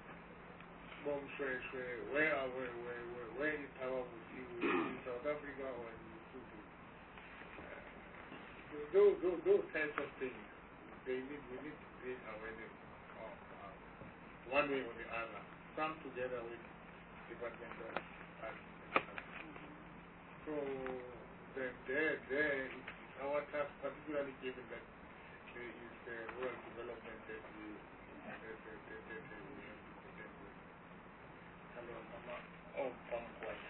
Bomshweshwe, where are where where where where is Tawabusi? In South Africa or in Lesotho? Uh, those, those those types of things, they need we need to create awareness of uh, one way or the other. Come together with departmental and so. Then there, there is our task, particularly given that there is the rural development that we, that, that, that, that, that we have to contend with. Hello, Mama. Oh, Pamkwaya.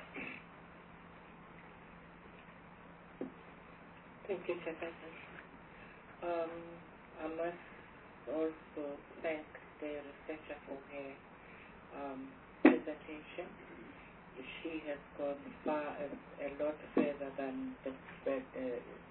Thank you, Secretary. Um, I must also thank the researcher for her um, presentation. She has gone far, a, a lot further than the, the, the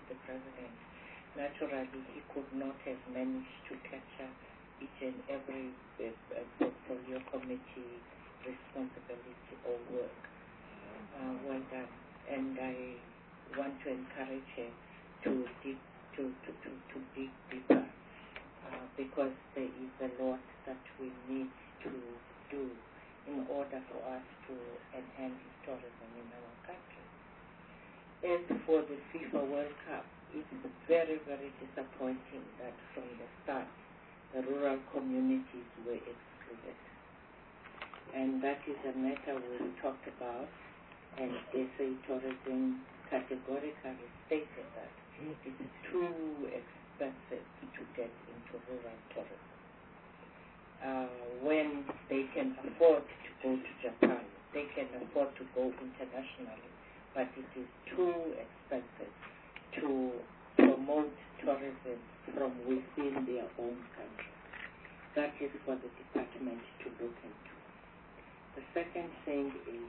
the president. Naturally, he could not have managed to capture each and every uh, uh, portfolio committee responsibility or work. Uh, well done. And I want to encourage her to dig, to, to, to, to dig deeper uh, because there is a lot that we need to do in order for us to enhance tourism in our country. As for the FIFA World Cup, it's very, very disappointing that from the start, the rural communities were excluded. And that is a matter we've talked about, and S A Tourism categorically stated that it is too expensive to get into rural tourism. Uh, when they can afford to go to Japan, they can afford to go internationally, but it is too expensive to promote tourism from within their own country. That is for the department to look into. The second thing is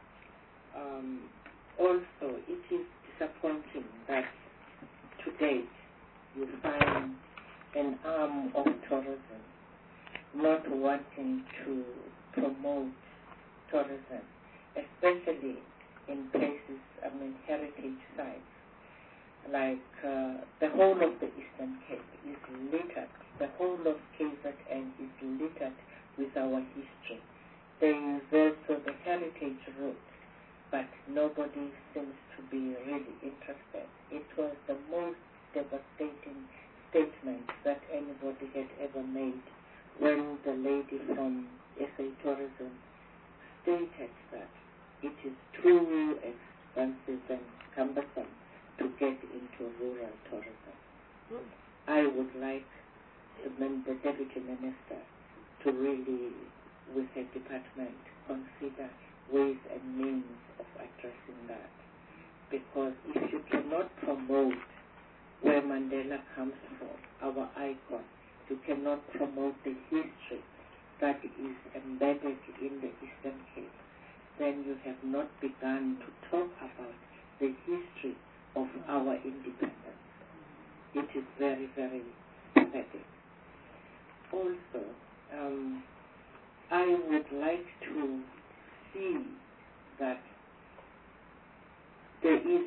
um, also it is disappointing that to date you find an arm of tourism not wanting to promote tourism, especially in places, I mean, heritage sites. Like uh, the whole of the Eastern Cape is littered, the whole of K Z N is littered with our history. There is also the heritage route, but nobody seems to be really interested. It was the most devastating statement that anybody had ever made when the lady from S A Tourism stated that it is too expensive and cumbersome to get into rural tourism. Mm. I would like the, the Deputy Minister to really, with her department, consider ways and means of addressing that. Because if you cannot promote where Mandela comes from, our icon, you cannot promote the history that is embedded in the Eastern Cape, then you have not begun to talk about the history of our independence. It is very, very pathetic. Also, um, I would like to see that there is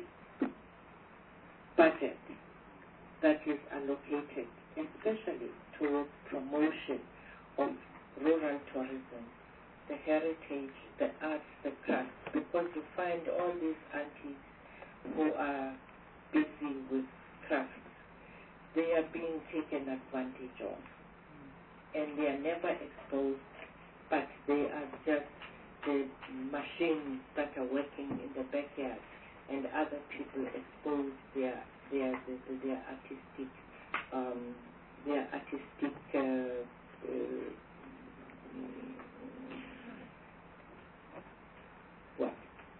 budget that is allocated, especially towards promotion of rural tourism, the heritage, the arts, the crafts, because you find all these aunties who are busy with crafts, they are being taken advantage of. And they are never exposed, but they are just the machines that are working in the backyard, and other people expose their their their, their artistic um, their artistic uh, uh, what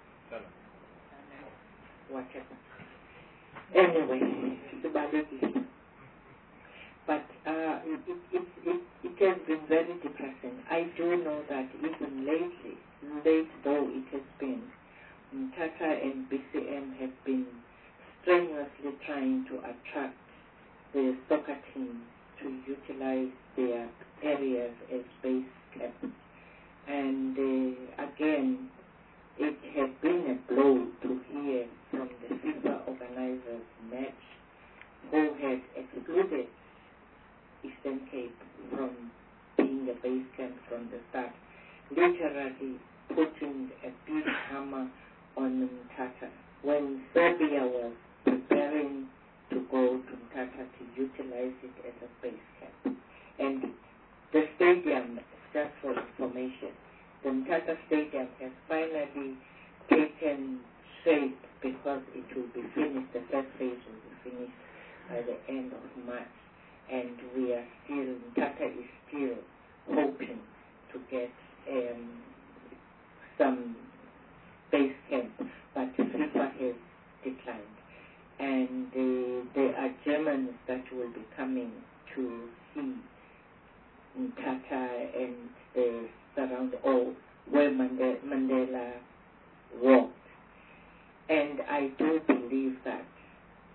whatever. Anyway, but uh, it, it, it, it has been very depressing. I do know that even lately, late though it has been, Tata and B C M have been strenuously trying to attract the soccer teams to utilize their areas as base camps. And uh, again, it has been a blow to hear from the FIFA organizers match who had excluded Eastern Cape from being a base camp from the start, literally putting a big hammer on Mthatha when Serbia was preparing to go to Mthatha to utilize it as a base camp. And the stadium, just for information, the Mthatha Stadium has finally taken shape because it will be finished, the first phase will be finished by the end of March. And we are still, Mthatha is still hoping to get um, some base camp, but FIFA has declined. And uh, there are Germans that will be coming to see Mthatha and the surround all where Mandela, Mandela walked. And I do believe that the area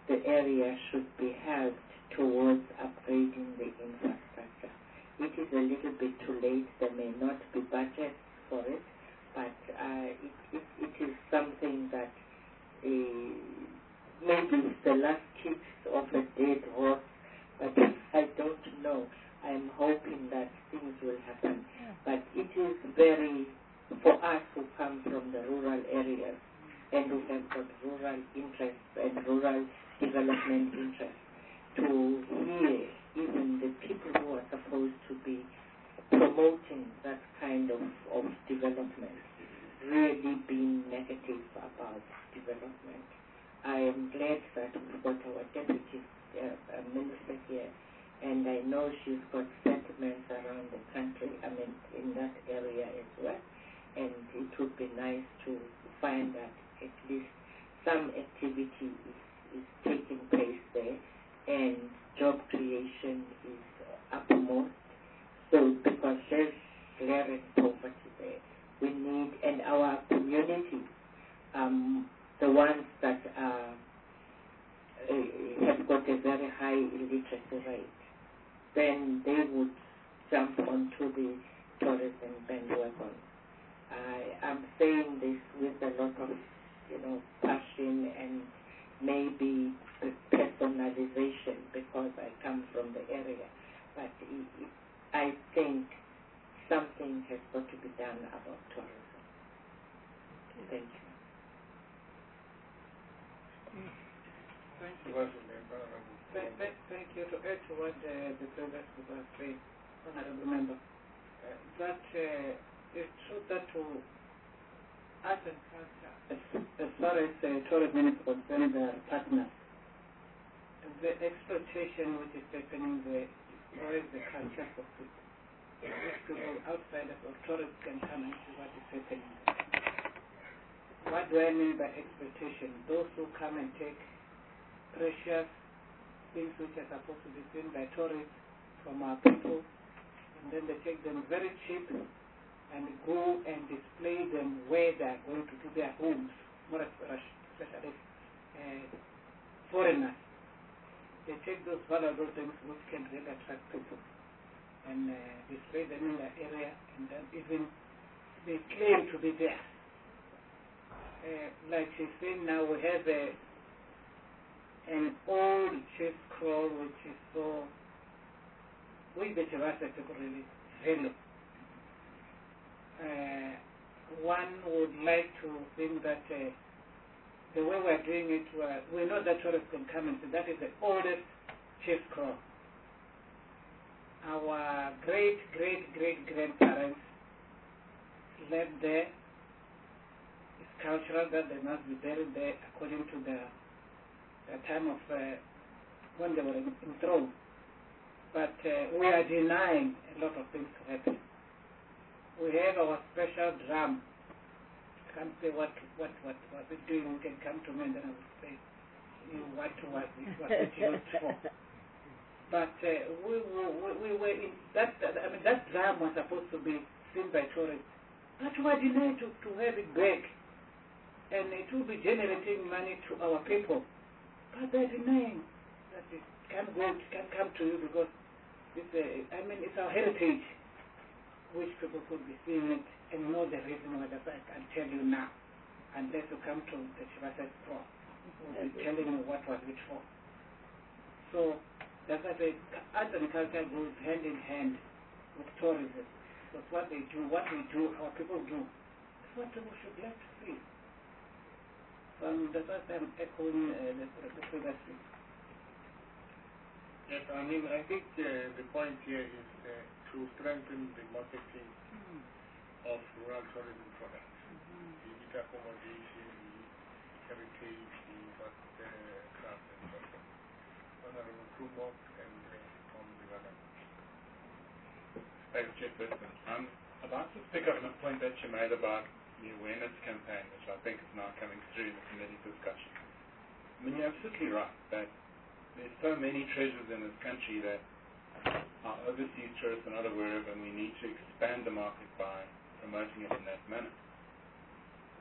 area should be helped towards upgrading the infrastructure. It is a little bit too late. There may not be budget for it, but uh, it, it, it is something that uh, maybe it's the last kicks of a dead horse, but I don't know. I'm hoping that things will happen. But it is very, for us who come from the rural areas and who have got rural interests and rural development interests, to hear even the people who are supposed to be promoting that kind of, of development really being negative about development. I am glad that we've got our deputy uh, minister here, and I know she's got settlements around the country, I mean in that area as well, and it would be nice to find that at least some activity is, is taking place there, and job creation is uppermost. So because there's glaring poverty there, we need, and our community, um, the ones that are, uh, have got a very high illiteracy rate, then they would jump onto the tourism bandwagon. I am saying this with a lot of, you know, passion and maybe personalization because I come from the area. But it, it, I think something has got to be done about tourism. Thank you. Thank you. Thank, thank, thank you. To add to what uh, the previous speaker said, Honorable Member, uh, that uh, it's true that to art and culture, as, as far as uh, tourism is concerned, they are partners. The exploitation which is happening there is the culture of people. These people outside of tourists can come and see what is happening. What do I mean by exploitation? Those who come and take precious things which are supposed to be seen by tourists from our people, and then they take them very cheap and go and display them where they are going to do their homes, more especially uh, foreigners. They take those valuable things which can really attract people and uh, display them in the area, and then even they claim to be there. Uh, like she's saying now, we have a, an old chef scroll which is so, which the Chavasa people really value. Uh, one would like to think that uh, the way we're doing it, uh, we know that tourists can come and see that is the oldest chief scroll. Our great, great, great grandparents lived there. It's cultural that they must be buried there according to the, the time of uh, when they were enthroned. But uh, we are denying a lot of things to happen. We have our special drum. Can't say what what what was it doing. You can come to me and then I will say, you know, what was it, what it used for. But uh, we, we we were in that. I mean, that drum was supposed to be seen by tourists, but we were denied to to have it back, and it will be generating money to our people. But they're denying that it can go, it can come to you because it's a, I mean, it's our heritage, which people could be seeing it and know the reason why. That's why I can tell you now, unless you come to the Chivasa Pro, we'll be telling you what was it for. So that's why the art and culture goes hand in hand with tourism. Because what they do, what we do, our people do, is what people should like to see. Um, that's why I'm echoing uh, the, the previous thing. Yes, I mean, I think uh, the point here is uh, to strengthen the marketing mm. of rural tourism products. Mm-hmm. The meat accommodation, the heritage, the uh, craft and so forth. Honorable Kumok and uh, Tom Livana. Thanks, Chairperson. Um, I'd like to pick up on a point that you made about the awareness campaign, which I think is now coming through in the committee discussion. I mean, you're absolutely right that there's so many treasures in this country that our overseas tourists are not aware of, and we need to expand the market by promoting it in that manner.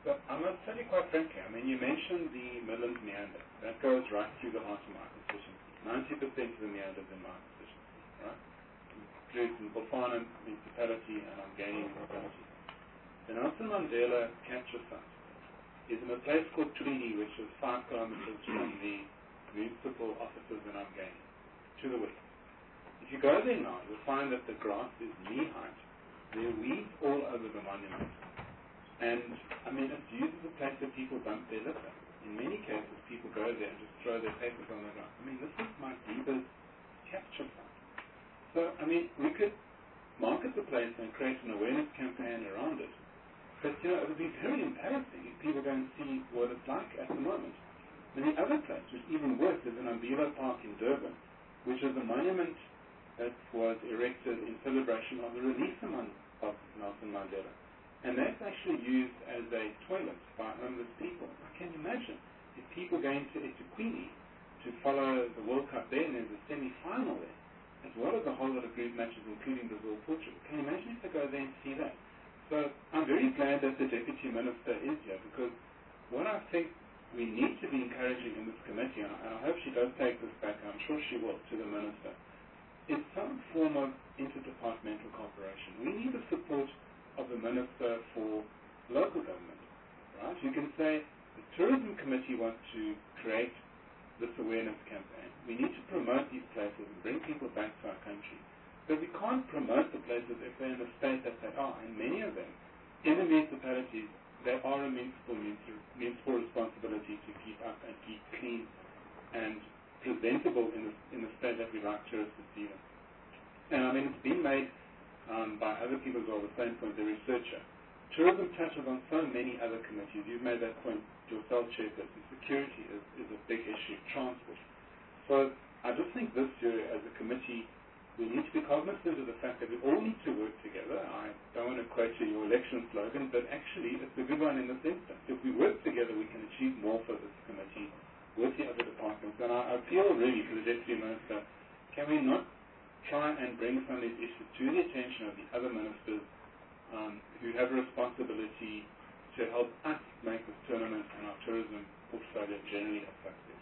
But I must tell you quite frankly, I mean, you mentioned the Midlands Meander. That goes right through the heart of my constituency. ninety percent of the meanders in my constituency, right? Includes the Bafana municipality and Umgeni municipality. The Nelson Mandela capture site is in a place called Tweedy, which is five kilometers from the municipal offices in Umgeni, to the west. If you go there now, you'll find that the grass is knee-height. There are weeds all over the monument. And, I mean, it's used as a place where people dump their litter. In many cases, people go there and just throw their papers on the ground. I mean, this is my Diba's capture site. So, I mean, we could market the place and create an awareness campaign around it. But, you know, it would be very embarrassing if people go and see what it's like at the moment. And the other place, which is even worse, is in Umbila Park in Durban, which is a monument that was erected in celebration of the release of Nelson Mandela. And that's actually used as a toilet by homeless people. I can imagine if people going to eThekwini to follow the World Cup there, and there's a semi-final there, as well as a whole lot of group matches, including Brazil, Portugal. Can you imagine if they go there and see that? So I'm very glad that the Deputy Minister is here, because what I think we need to be encouraging in this committee, and I, and I hope she does take this back, and I'm sure she will, to the Minister, is some form of interdepartmental cooperation. We need the support of the Minister for local government, right? You can say the Tourism Committee wants to create this awareness campaign. We need to promote these places and bring people back to our country. But we can't promote the places if they're in the state that they are. And many of them, in the municipalities, they are a municipal, municipal responsibility to keep up and keep clean and presentable in the, in the state that we like tourists to see them. And I mean, it's been made Um, by other people as well, the same point, the researcher. Tourism touches on so many other committees. You've made that point yourself, Chairperson. Security is, is a big issue, transport. So I just think this year, as a committee, we need to be cognizant of the fact that we all need to work together. I don't want to quote you your election slogan, but actually it's a good one in this instance. If we work together, we can achieve more for this committee with the other departments. And I, I appeal really to the Deputy Minister, can we not try and bring some of these issues to the attention of the other ministers um, who have a responsibility to help us make this tournament and our tourism portfolio generally a success.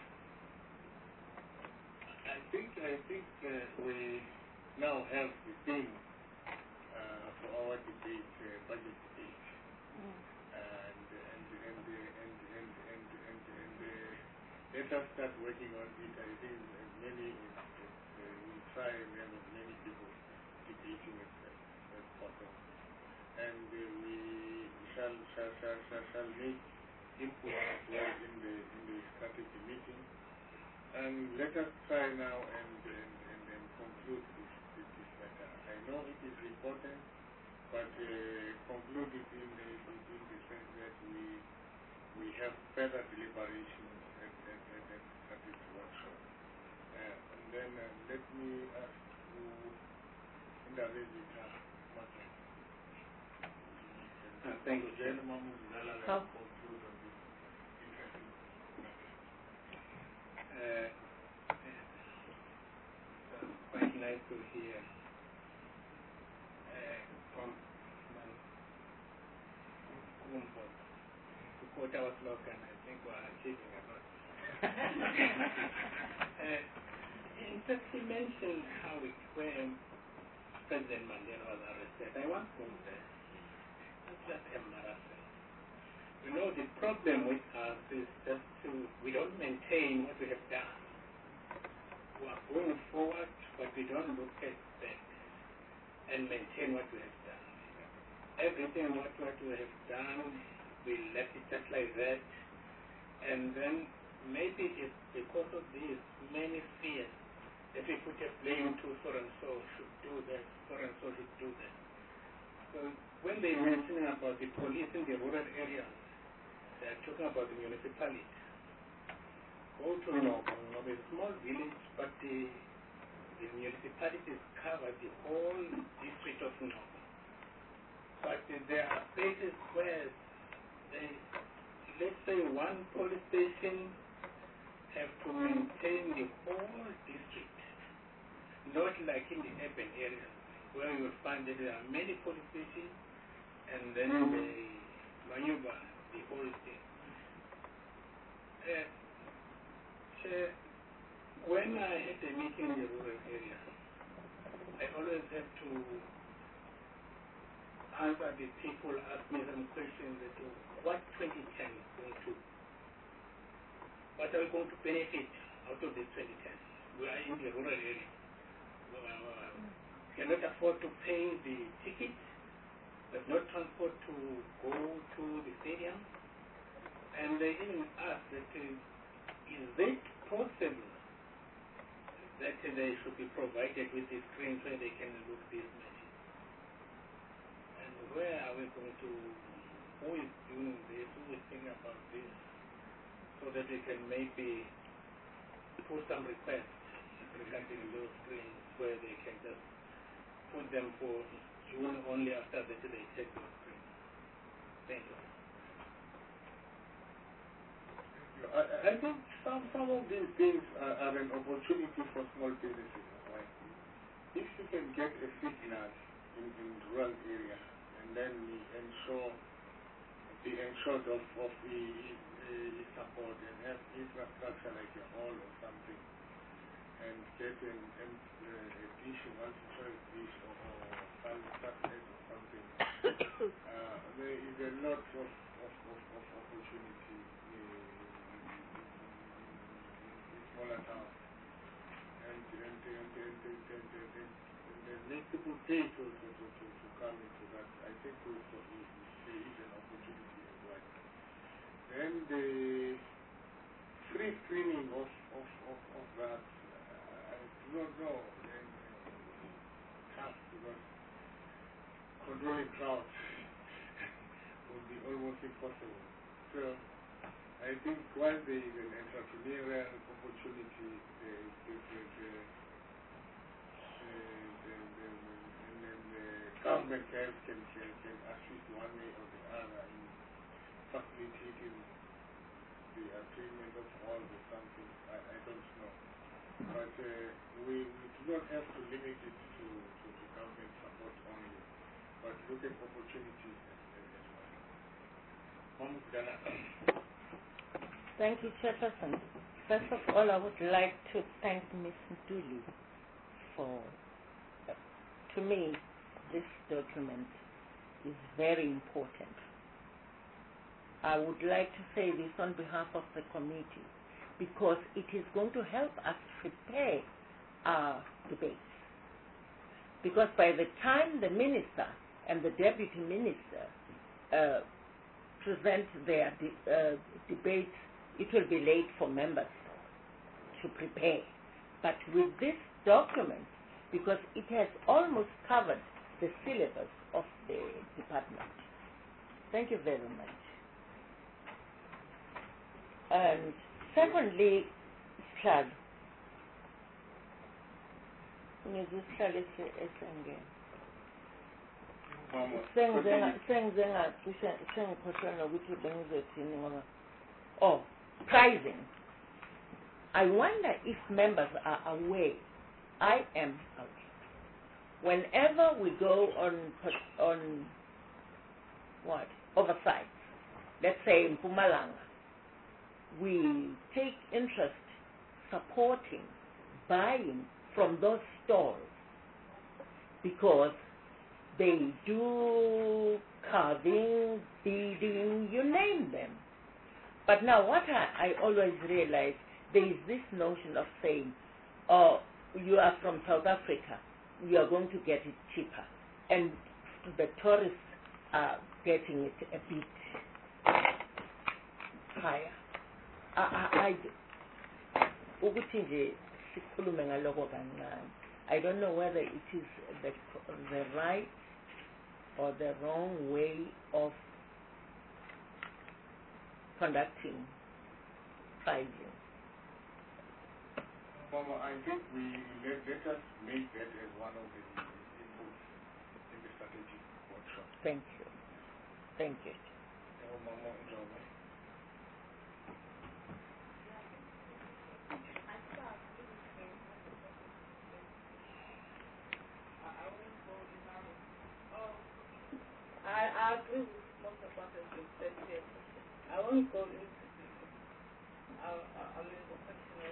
I think I think uh, we now have the theme uh, for our debate, uh, budget debate, mm. and and and and and and and, and, and uh, let us start working on it. I think as many. Try and have as many people debating as, as possible. And uh, we shall, shall, shall, shall, shall make input as well in the, in the strategy meeting. And let us try now and, and, and, and conclude this, this, this matter. I know it is important, but uh, conclude it in the, in the sense that we, we have further deliberations at, at, at, at the strategy workshop. Uh, and then uh, let me ask who in the visitor matter. Uh, thank you, Chair. How? Conclude on this interesting matter. Uh, uh, quite nice to hear uh, from Kumbo to quote our slogan. I think we're achieving a lot. uh, In fact, he mentioned how it, when President Mandela was arrested. I want to say, that's just embarrassing. You know, the problem with us is just to, we don't maintain what we have done. We are going forward, but we don't look at back and maintain what we have done. Everything what, what we have done, we left it just like that. And then maybe it's because of this, many fears. If we put a blame to so-and-so should do that, so-and-so should do that. So when they're mentioning about the police in the rural areas, they're talking about the municipality. Go to Nobo. Nobo is a small village, but the, the municipalities cover the whole district of Nobo. But there are places where they, let's say one police station have to maintain the whole district. Not like in the urban areas, where you will find that there are many police stations, and then they maneuver the whole thing. Uh, Chair, when I had a meeting in the rural area, I always have to answer the people ask me some questions that what twenty ten is going to, what are we going to benefit out of this twenty ten? We are in the rural area. We uh, cannot afford to pay the ticket, but not transport to go to the stadium. And they even asked that uh, is it possible that uh, they should be provided with the screens where they can look these matches? And where are we going to, who is doing this, who is thinking about this, so that they can maybe put some requests regarding those screens where they can just put them for June only after that they take those screens. Thank you. I, I think some, some of these things are, are an opportunity for small businesses. Right? If you can get a signal in, in rural area and then we ensure the ensured of, of the uh, support and have infrastructure like a hall or something, and get an, an, uh, a dish, multi-choice dish or, or sunset or something, uh, there is a lot of, of, of, of opportunity smaller towns, and and and and and and and and and make people pay to to to to to come into that. I think we there is an opportunity as well. Then the free screening of of of, of that, uh, I do not know. Then tough because controlling crowds would be almost impossible. So I think once there is an entrepreneurial opportunity, the, the, the, the, the, the, the, and then the government can, can, can, can assist one way or the other in facilitating the attainment of all or something, I, I don't know. But uh, we, we do not have to limit it to, to, to government support only, but look at opportunities as, as well. Thank you, Chairperson. First of all, I would like to thank Miz Ntuli for, uh, to me, this document is very important. I would like to say this on behalf of the committee because it is going to help us prepare our debates. Because by the time the minister and the deputy minister uh, present their de uh, debates, it will be late for members to prepare. But with this document, because it has almost covered the syllabus of the department. Thank you very much. And secondly, Schlad. Oh, pricing. I wonder if members are aware. I am aware. Whenever we go on on what oversight, let's say in Mpumalanga, we take interest supporting, buying from those stores because they do carving, beading, you name them. But now what I, I always realize, there is this notion of saying, oh, you are from South Africa, you are going to get it cheaper. And the tourists are getting it a bit higher. I, I, I, I don't know whether it is the, the right or the wrong way of conducting pricing. Mama, I think we let, let us make that as one of the inputs in the strategic workshop. Thank you. Thank you. Oh, Mama, enjoy. I, I agree with most of what what has been said here. I won't go into this. I, I, I mean, the question of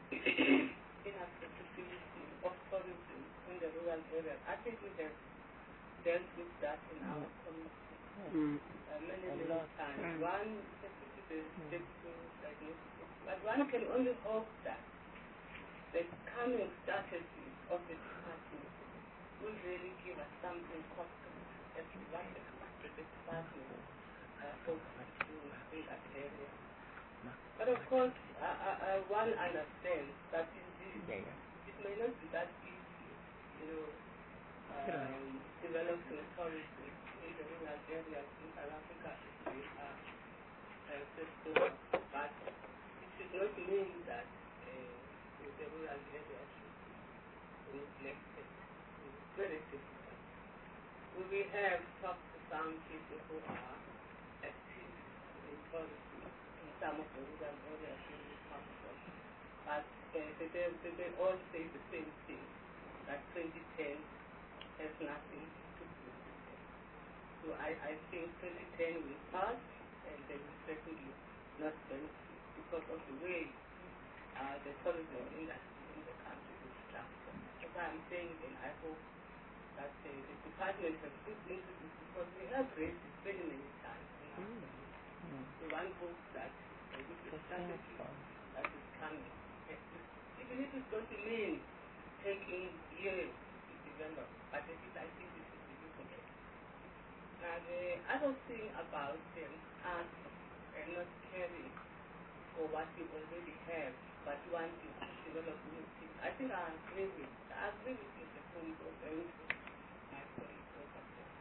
inaccessibility of tourism in the rural areas. I think we have dealt with that in our community Mm. uh, many, many times. Mm. One, especially the deputy diagnosis, but one can only hope that the coming strategy of the department will really give us something concrete as to what exactly the department uh, hopes to do in that area. But of course, uh, uh, one understands that indeed it may not be that easy, you know, um, developing tourism in the rural areas in South Africa is very uh, uh, successful, but it should not mean that uh, the rural areas should be neglected. It's very difficult. We have talked to some people who are active in tourism in some of the rural areas in this country, but uh, they, they, they all say the same thing, that twenty ten has nothing to do with it. So I, I think twenty ten will pass, and they will certainly not benefit because of the way uh, the tourism industry in the country is structured. As I'm saying, and I hope that uh, the department has looked into this because we have raised it very many times in our community. So one hopes that uh, with the strategy that is coming, even if it's going to mean taking years to develop, but at least I think this is the beginning. Now the other thing about um, us uh, not caring for what we already have, but wanting to develop new things, I think I agree with I agree with Mister Kumbo and my colleagues over there.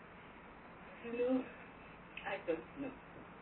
You know, I don't know.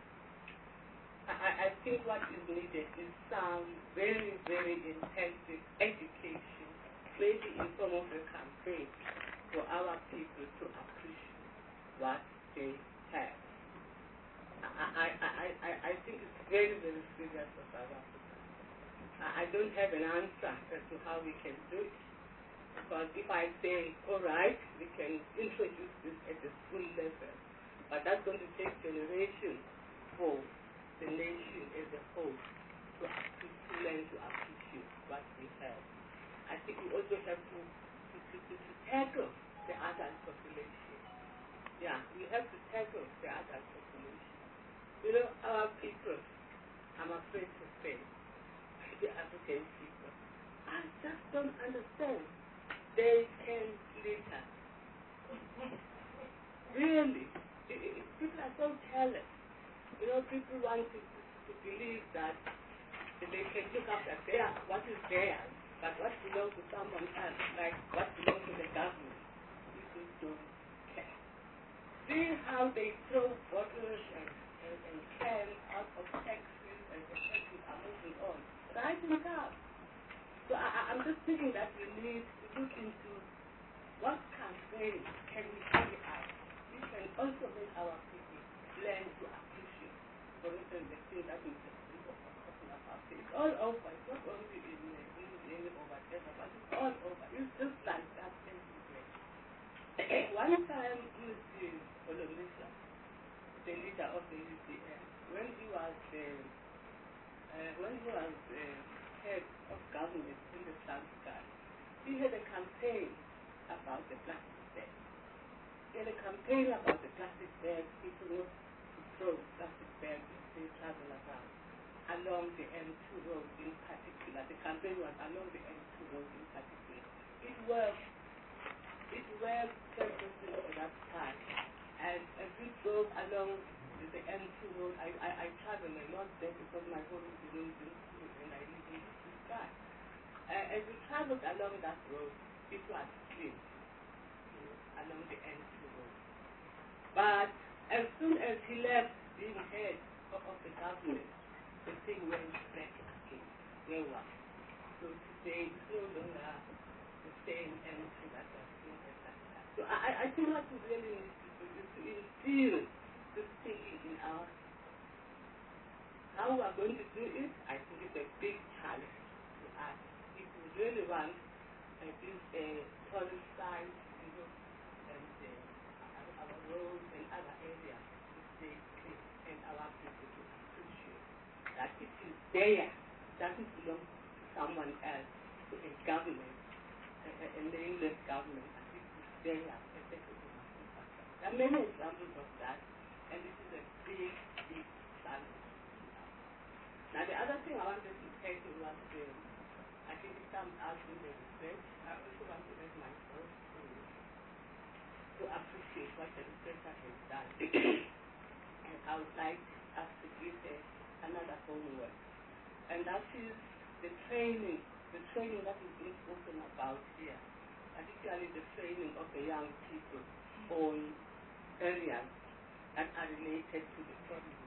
I, I think what is needed is some very, very intensive education, maybe in form of a campaign for our people to appreciate what they have. I, I, I, I, I think it's very, very serious for South Africa. I, I don't have an answer as to how we can do it. Because if I say, all right, we can introduce this at the school level, but that's going to take generations for the nation as a whole to, to learn to appreciate what we have. I think we also have to, to, to, to, to tackle the adult population. Yeah, we have to tackle the adult population. You know, our people, I'm afraid to say, the African people, I just don't understand. They can litter. Really, people are so careless. You know, people want to, to believe that they can look after their, what is theirs, but what belongs to someone else, like what belongs to the government, people don't care. See how they throw bottles and, and, and cans out of taxis, and the taxis are moving on, right in cars. So I, I'm just thinking that we need to look into what campaign can we carry out. We can also make our people learn to appreciate. For instance, the thing that Mister Kumbo was talking about. It's all over. It's not only in uh, England or whatever, but it's all over. It's just like that everywhere. One time, Mister Olomisa, the leader of the U C M, when he was uh, uh, when he was uh, head of government in the South Sudan, he had a campaign about the plastic bag. He had a campaign about the plastic bag. People not to throw plastic bags if they travel around along the M two road in particular. The campaign was along the M two road in particular. It worked. It worked perfectly at that time. And as we drove along the M two road, I, I, I travel a lot there because my home is in school and I live in the sky. Uh, as we traveled along that road, it was clean, you know, along the M two road. But as soon as he left being head of, of the government, the thing went back again. Where was it? So today it's no longer the same M two that was seen at that time. So I, I think what we really need to do is to instill this thinking in our. How we are going to do it, I think it's a big challenge to us. If we really want uh, these uh, tourist sites, you know, and uh, our roads and other areas to they came, and our people to appreciate that it is there, it doesn't belong to someone else, to a government, a, a, a nameless government, but it is there, effectively. There are many examples of that, and this is a big, big challenge. Now, the other thing I wanted to take was the, I think it comes out in the research. I also want to add myself to, to appreciate what the researcher has done. And I would like us to give a, another homework. And that is the training, the training that is being spoken about here, particularly the training of the young people on areas that are related to the tourism.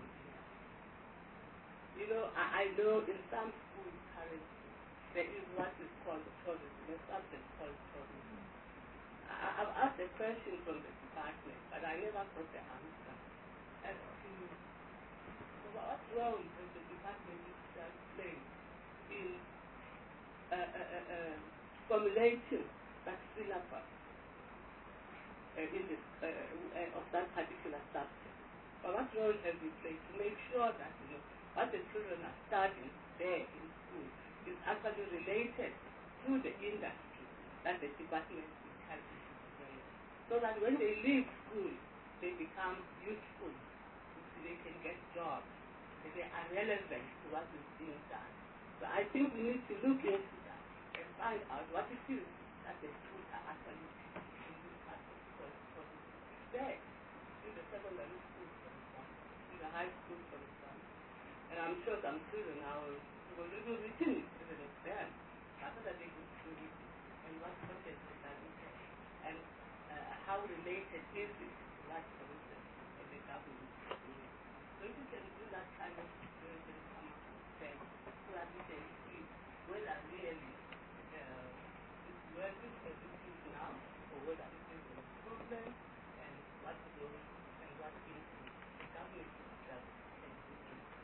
You know, I, I know in some schools currently there is what is called tourism, a subject called tourism. I, I've asked a question from the department, but I never got the answer as to so what's wrong with the department is just saying in uh, uh, uh, uh, formulating that syllabus uh, in this, uh, uh, of that particular subject. But what role have we played to make sure that you know, what the children are studying there in school is actually related to the industry that the department is helping to develop. So that when they leave school, they become useful, they can get jobs, they are relevant to what is being done. So I think we need to look into that and find out what it is that the schools are actually teaching in this part of the course. There, in the secondary school, for example, in the high school, for example. And I'm sure some children now will do written it even as them. After that they go to it and what content is that and uh, how related is it to what, for instance, the government is doing. So if you can do that kind of situation, come up with them, so that we can see whether really uh, it's working as it is now, or whether it is a problem, and what role and what influence the government itself can do.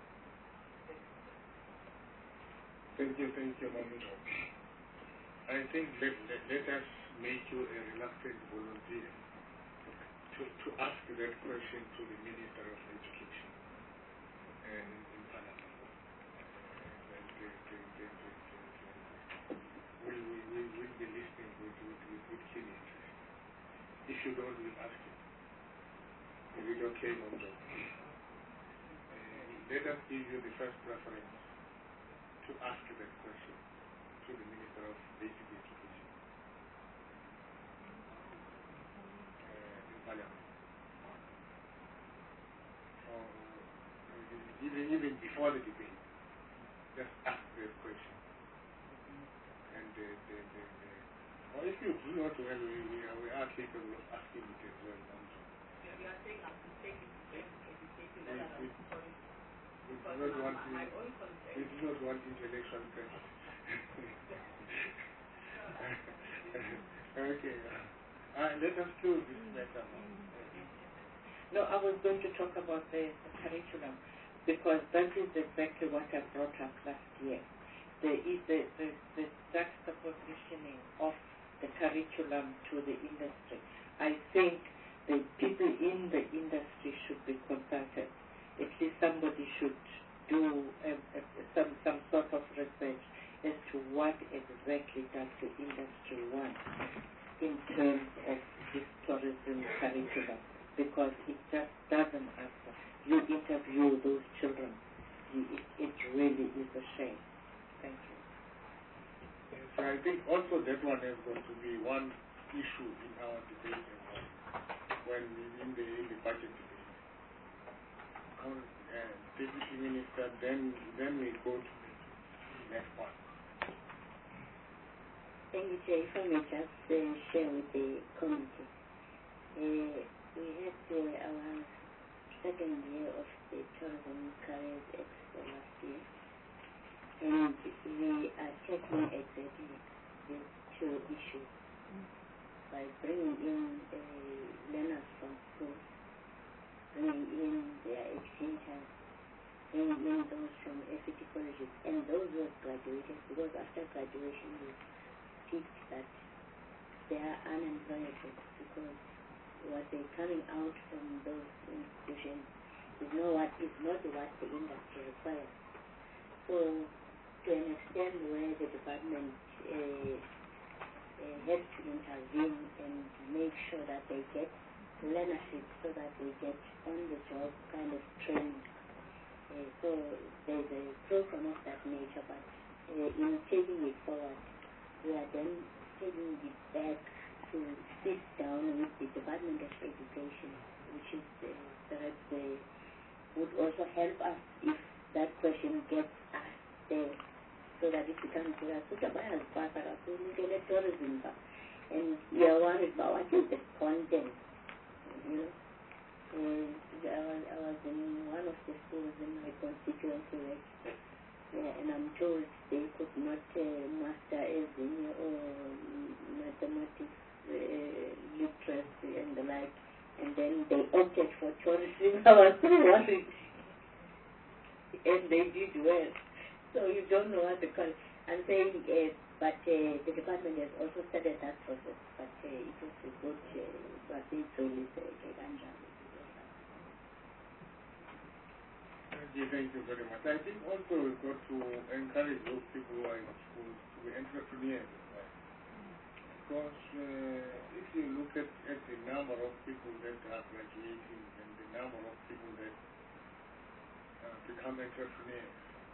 Thank you, thank you, Mamuno. I think let, let, let us make you a reluctant volunteer to, to ask that question to the Minister of Education and in Parliament. And the, the, the, the, the, we will we, we, be listening with, with, with, with keen interest. If you don't, we'll ask him. Is it okay, Mamuno? Uh, let us give you the first preference to ask that question to the Minister of Basic Education uh, in Parliament. Or uh, even, even before the debate, just ask that question. And the, the, the, the, or if you do not well, we, we, are, we are capable of asking it as well. You are saying I'm to take it to basic education, that I We do not want to, my own concern. we do not want intellectual pressure. Okay. Uh, let us close this matter now. No, I was going to talk about the, the curriculum because that is exactly what I brought up last year. There is the, the, the juxtapositioning of the curriculum to the industry. I think the people in the industry should be consulted. At least somebody should do a, a, some, some sort of research as to what exactly does the industry want in terms of this tourism curriculum, because it just doesn't answer. You interview those children, you, it, it really is a shame. Thank you. Yes, I think also that one is going to be one issue in our debate when in the, in the budget debate. Uh, Deputy Minister, then then we go to the next one. Thank you, Chair. If I may just uh, share with the committee. Uh, we had uh, our second year of the Tourism Careers Expo last year, and we are tackling exactly these two issues by bringing in uh, learners from schools, bringing in their educators, bringing in those from F E T colleges, and those who have graduated, because after graduation we picked that they are unemployable because what they're coming out from those institutions is not what is not what the industry requires. So, to an extent where the department uh, uh, has to intervene and make sure that they get leadership so that they get on-the-job kind of training. Uh, so there's a program of that nature, but uh, in taking it forward, we are then taking it back to sit down with the Department of Education, which is uh, perhaps uh, would also help us if that question gets asked there, so that it becomes clear. Tourism, and we are worried about what is the content. You know, and I was, I was in one of the schools in my constituency, right? Yeah, and I'm told they could not uh, master anything or mathematics, uh, literacy, and the like, and then they opted for tourism. I was so worried, and they did well. So you don't know what to call. I'm saying, uh, but uh, the department has also started that process. But uh, it was a good, uh, I think, to this ganja. Thank you very much. I think also we've got to encourage those people who are in schools to be entrepreneurs. Right? Because uh, if you look at, at the number of people that are graduating and the number of people that uh, become entrepreneurs,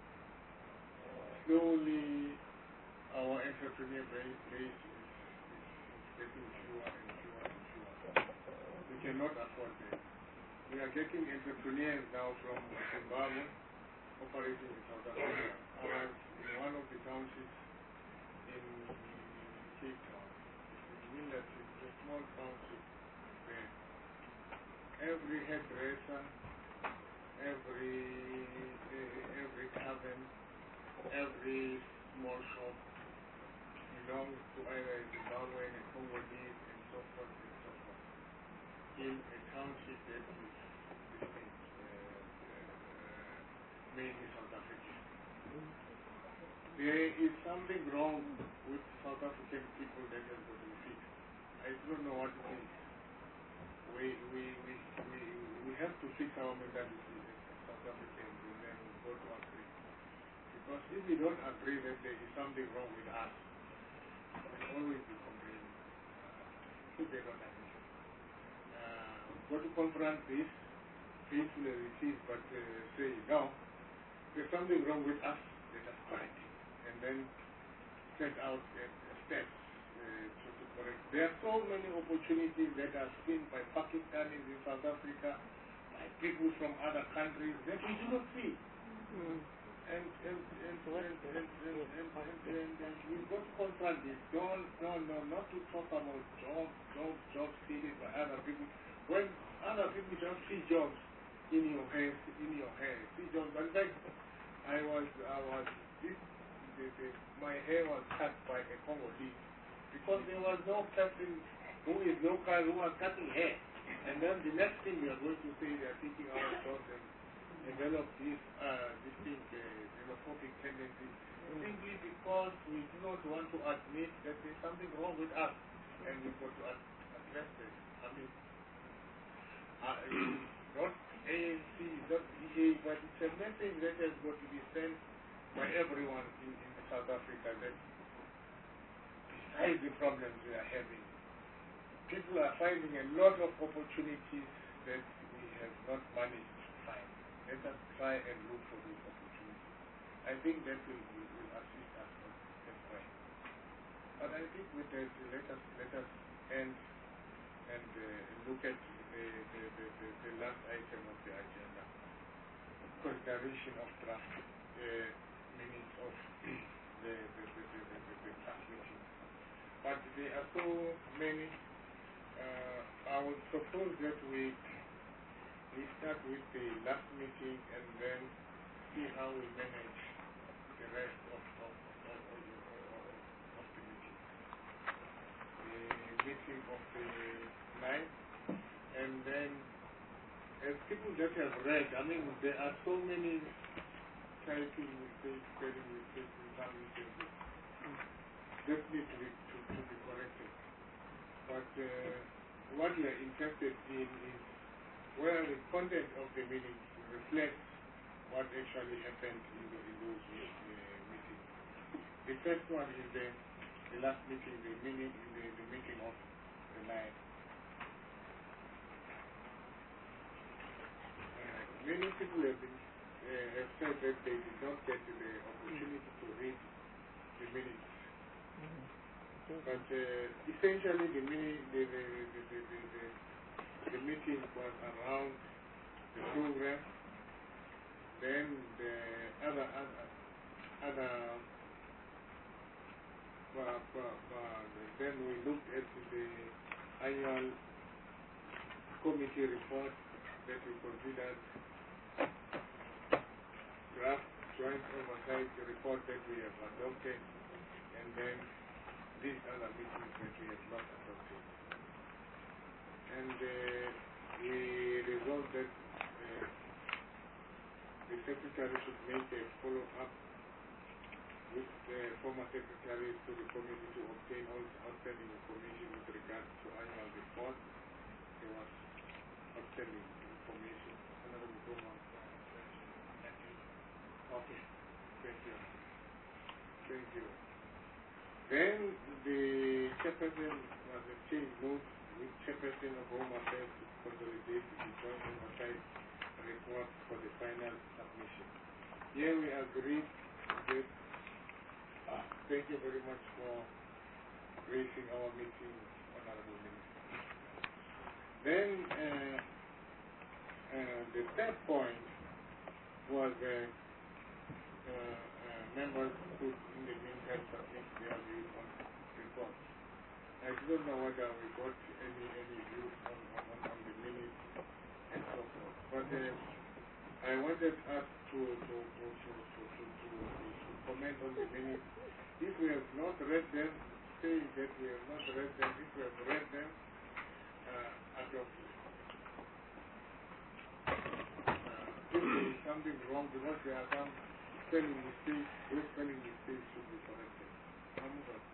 slowly our entrepreneur base, base is, is getting fewer and fewer and fewer. We cannot afford that. We are getting entrepreneurs now from Zimbabwe operating in South Africa. I was in one of the townships in Cape Town. It's in Millerton, it's a small township there. Every hairdresser, every, uh, every tavern, every small shop belongs to either Zimbabwe and Congolese and so forth and so forth. In a township that is distinct, uh, uh, mainly South African. There is something wrong with South African people that has got to be fixed. I don't know what it is. We, we, we, we, we have to fix our mentality as South Africans and then go to agree. Because if we don't agree that there is something wrong with us, we'll always be complaining. Uh, if they don't agree. Uh, go to confront this, peacefully receive, but uh, say, no, there's something wrong with us, let us correct it. And then set out uh, steps uh, to, to correct. There are so many opportunities that are seen by Pakistanis in South Africa, by people from other countries that we do not see. Mm. And, and, and, and, and, and, and, and, and, and we've got to confront this. Don't, no, no, not to talk about jobs, jobs, jobs created by other people. When other people just see jobs in your head, in your hair, see jobs. In fact, I was, I was, this, the, the, my hair was cut by a Congolese because there was no person who is local who was cutting hair. And then the next thing we are going to say, they are taking our jobs and develop this, uh, this thing, uh, xenophobic tendency, simply because we do not want to admit that there's something wrong with us, and we've got to ad address it. I mean, uh, not A N C, not E A, but it's a message that has got to be sent by everyone in, in South Africa that besides the problems we are having, people are finding a lot of opportunities that we have not managed to find. Let us try and look for those opportunities. I think that will, will, will assist us on that way. But I think with that, let us let us end and uh, look at the, the, the, the, the last item of the agenda: consideration of draft uh, minutes of the the, the, the, the, the, the class meeting. But there are so many. Uh, I would propose that we. We start with the last meeting and then see how we manage the rest of, of, of, of, of, of the meeting. The meeting of the ninth, and then as people that have read, I mean, there are so many typing mistakes, spelling mistakes in some meetings that need to be, to, to be corrected. But uh, what we are interested in is where the content of the meeting reflect what actually happened in, the, in those uh, meetings. The first one is the, the last meeting, the, mini, the, the meeting of the night. Uh, many people have, been, uh, have said that they did not get the opportunity to read the minutes. But uh, essentially, the, mini, the, the, the, the, the, the, the meeting was around the program. Then the other other other uh, uh, uh, then we looked at the annual committee report that we considered draft joint oversight report that we have adopted, and then these other meetings that we have not adopted. And uh, we resolved that uh, the Secretary should make a follow-up with the former Secretary to the committee to obtain all outstanding information with regard to annual report. There was outstanding information. Honorable Goma. Okay. Thank you. Thank you. Then the chairperson was exchanged notes with chairperson of Home Affairs to consolidate the joint oversight report for the final submission. Here we agreed that, uh, thank you very much for raising our meeting, Honorable Minister. Then uh, uh, the third point was uh, uh, uh, members could in the meantime submit their views on reports. I don't know whether we got any, any views on, on, on the minutes and so forth. But uh, I wanted us to, to, to, to, to, to, to, to comment on the minutes. If we have not read them, saying that we have not read them, if we have read them, uh, adopt it. Uh, if there is something wrong, because there are some spelling mistakes, those spelling mistakes should be corrected. I'll move on.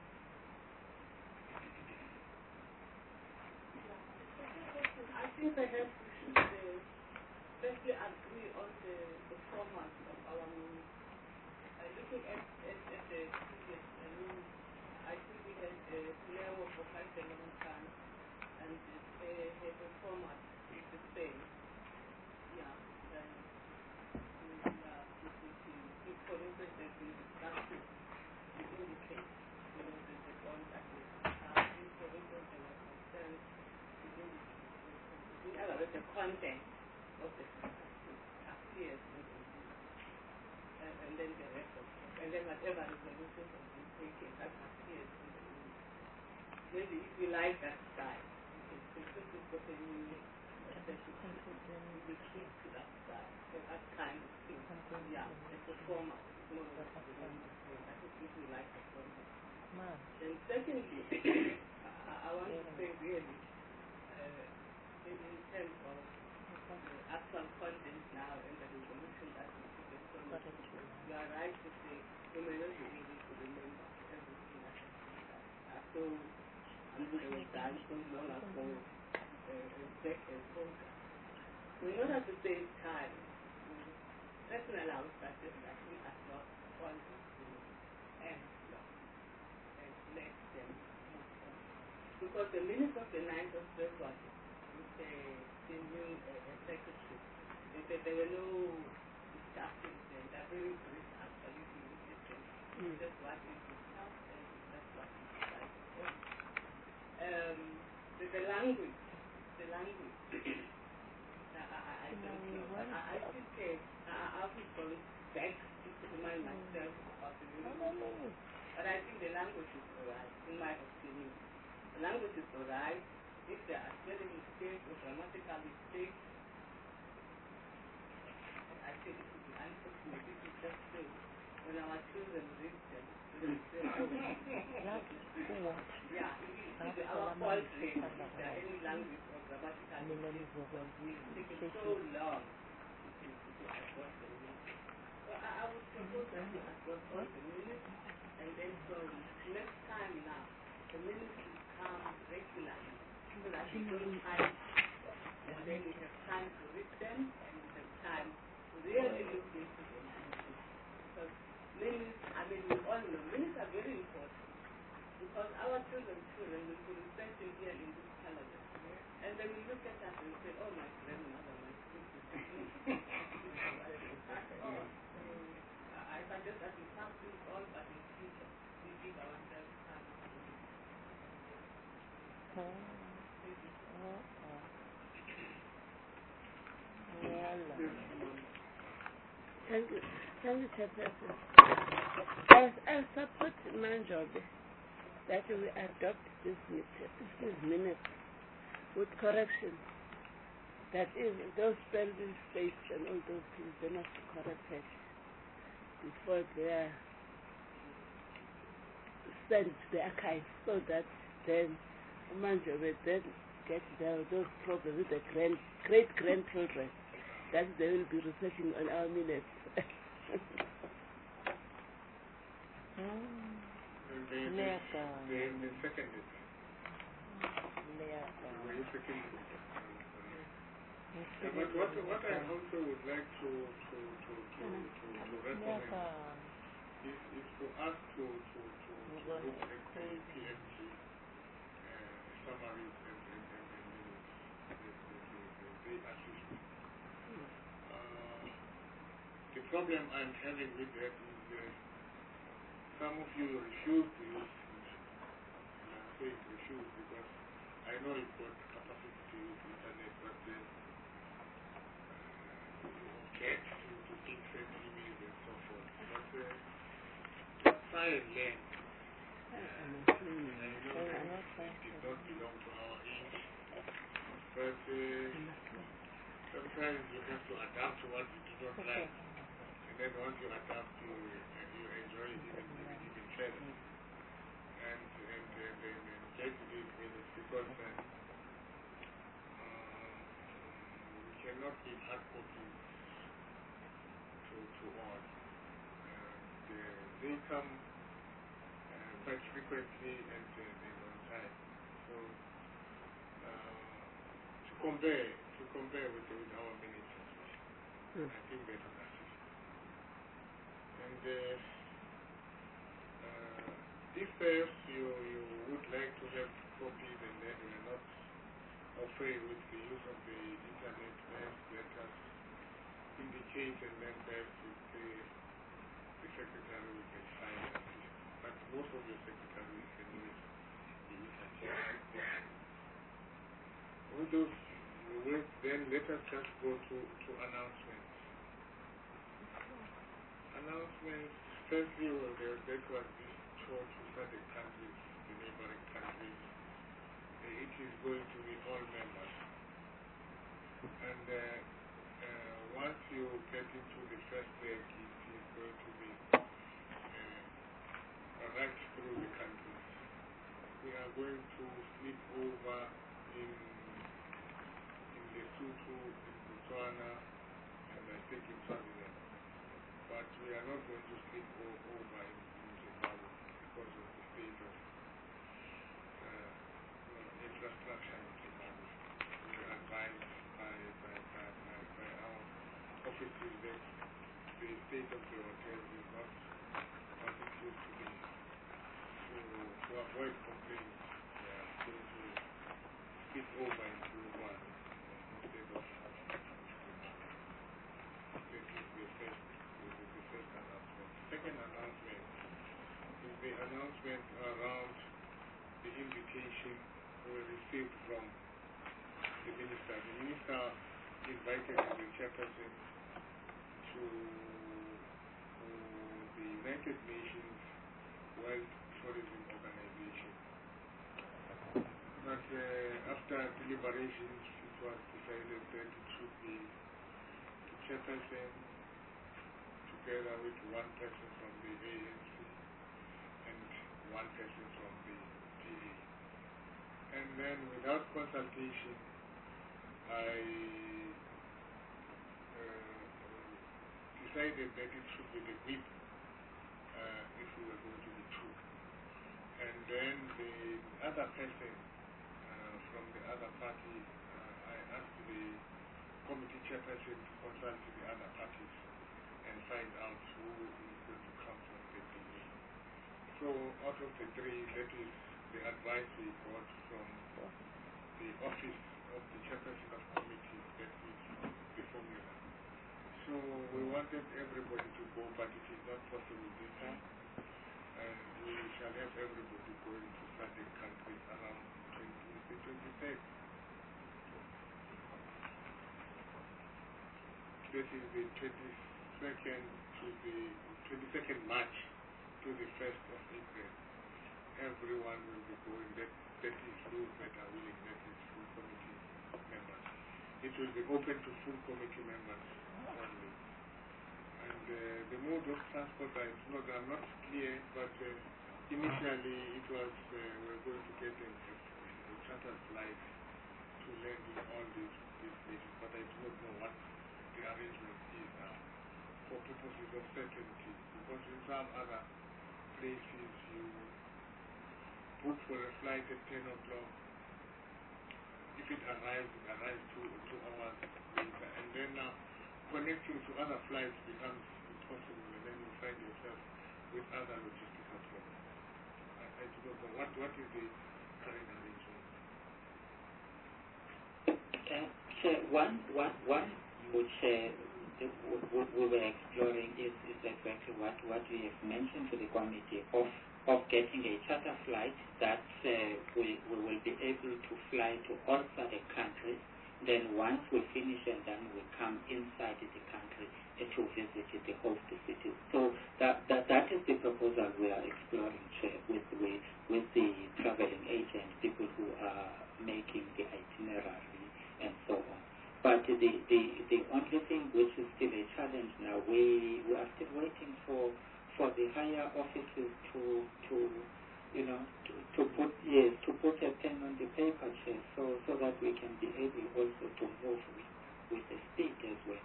I think perhaps we should uh, firstly agree on the, the format of our meeting. Uh, looking at, at, at the previous uh, meeting, I think we had a level for quite a long time, and it uh, has a format is the same. Yeah. Uh, we are looking to, if for instance there's been discussion, we indicate, you know, the, the point that we have. If for instance there was concern, we indicate. In other words, the content of the discussion appears in the and, and then the rest of it. And then whatever resolution has been taken, that appears in the news. Maybe if you like that style, okay, so since we've got a new session, we keep to that style. So that kind of thing. Yeah, it's a format. It's more of a format. I think if you like the format. Then secondly, I, I want to say really, uh, in, in terms of the actual content now in the resolution that we put in front of you, you are right to say you may not be able to remember everything that has been done. Uh, so, I mean, they were done so long ago, uh, back and older. So, not at the same time, personally, I would suggest that we adopt all these things and block and let them move on. Because the minutes of the ninth of February, with the, the new uh, secretary, they said there were no discussions there. They're very brief, actually, if you look at them. Mm. That's what we discussed and that's what we decided on. Um, the, the language, the language, I, I, I don't know. I, I think uh, I, I'll be going back to remind myself about the language. But I think the language is alright, in my opinion. The language is alright. If there are spelling mistakes or grammatical mistakes, I think it would be unfortunate if you just say, when our children read them, they say, oh, yeah, it is our fault really, if there are any language or grammatical mistakes, because we take it so long to, to adopt the minutes. So I, I would propose that we adopt all the minutes, and then from next time now, the minutes will come regularly. So that we don't time, and then we have time to read them, and we have time to really look into the language. Because minutes, I mean, we all know minutes are very important. Because our children's children will be respecting here in this parliament. And they will look at us and say, oh, my grandmother, my sister. I suggest that we practice all, but in future, we give ourselves time. Thank you. Thank you, Chairperson. As I support Manjobe that we adopt this this minute with correction. That is, those spelling mistakes and all those things, they must be corrected before they are sent to the archive, so that then Manjobe then get the, those problems with the grand, great grandchildren that they will be researching on our minutes. And they, they, they, they seconded. Were you seconded? Yeah, but what, what I also would like to, to, to, to, to, to recommend is, is for us to, to, to, to look at the P M G uh, summaries and, and, and, and minutes that they assist. Uh, the problem I'm having with that is that some of you refuse to use it. And I'm saying refuse because I know you've got capacity to use the internet, but then get to, to different emails and so forth. But uh, try and learn. I know it did not belong to our age, but uh, sometimes you have to adapt to what you do not like. And then once you adapt, you, uh, you enjoy it even, even further. And, and, and, and, and get these minutes because uh, uh, we cannot give hard copies to, to all. Uh, the, they come uh, quite frequently and, uh, and on time. So uh, to compare to compare with, with our minutes, mm. I think that will assist. And uh, uh, if perhaps you, you would like to have copies and then you are not afraid with the use of the internet, perhaps let us indicate and then perhaps the, the secretary will get signed. But most of your secretaries can use the internet. All those work, then let us just go to, to announcements. Announcements, firstly, well, there, that was this tour to certain countries, the neighboring countries. It is going to be all members. And uh, uh, once you get into the first leg, it is going to be uh, right through the countries. We are going to sleep over in, in Lesotho, in Botswana, and I think in Swaziland. But we are not going to sleep over in, in Zimbabwe because of the state of uh, infrastructure in Zimbabwe. We are advised by, by, by, by, by our offices that the state of the hotels is not what it used to be. So to avoid complaints, we are going to sleep over in Zimbabwe instead of Zimbabwe. This is the first, this is the first announcement. The second announcement is the announcement around the invitation we received from the minister. The minister invited the chairperson to, to the United Nations World Tourism Organization. But uh, after deliberations, it was decided that it should be the chairperson together with one person from the A N C and one person from the P A. And then without consultation, I uh, decided that it should be the whip uh, if we were going to be true. And then the other person uh, from the other party, uh, I asked the committee chairperson to consult the other parties and find out who is going to come from the D A. So out of the three, that is the advice we got from the office of the chairperson of committee, that is the formula. So we wanted everybody to go, but it is not possible this time. And we shall have everybody going to certain countries around the twenty-third. This is the twenty-second to the twenty-second March to the first of April. Everyone will be going. That that is those that are willing. That is full committee members. It will be open to full committee members only. And uh, the mode of transport, I not, I'm not clear, but uh, initially it was uh, we were going to get a, a, a charter flight to land in all these, these places, but I do not know what the arrangement is now for purposes of certainty, because in some other places you book for a flight at ten o'clock. If it arrives, it arrives two, two hours later, and then now uh, connecting to other flights becomes impossible, and then you find yourself with other logistical problems. I, I do not know. What, what is the current arrangement? Uh, so one, one, one which uh, the, we, we were exploring is, is exactly what, what we have mentioned to the committee of, of getting a charter flight that uh, we, we will be able to fly to all other countries. Then once we finish and then we come inside the country uh, to visit the host cities. So that, that, that is the proposal we are exploring uh, with, with, with the traveling agents, people who are making the itinerary and so on. But the, the, the only thing which is still a challenge now, we, we are still waiting for, for the higher offices to, to you know, to, to put yes, to put a pen on the paper, chair, so so that we can be able also to move with, with the speed as well.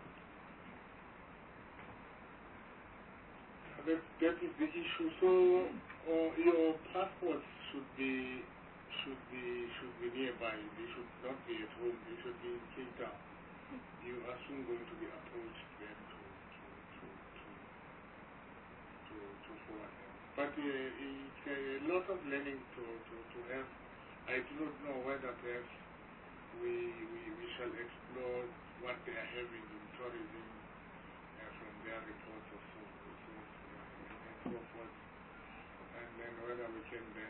That, that is the issue. So uh, your passports should be should be should be nearby. They should not be at home. They should be in Cape Town. You are soon going to be approached then to to to to to, to forward them. But uh, it's a lot of learning to, to, to have. I do not know whether perhaps we, we, we shall explore what they are having in tourism uh, from their reports or so, so, uh, and so forth. And then whether we can then,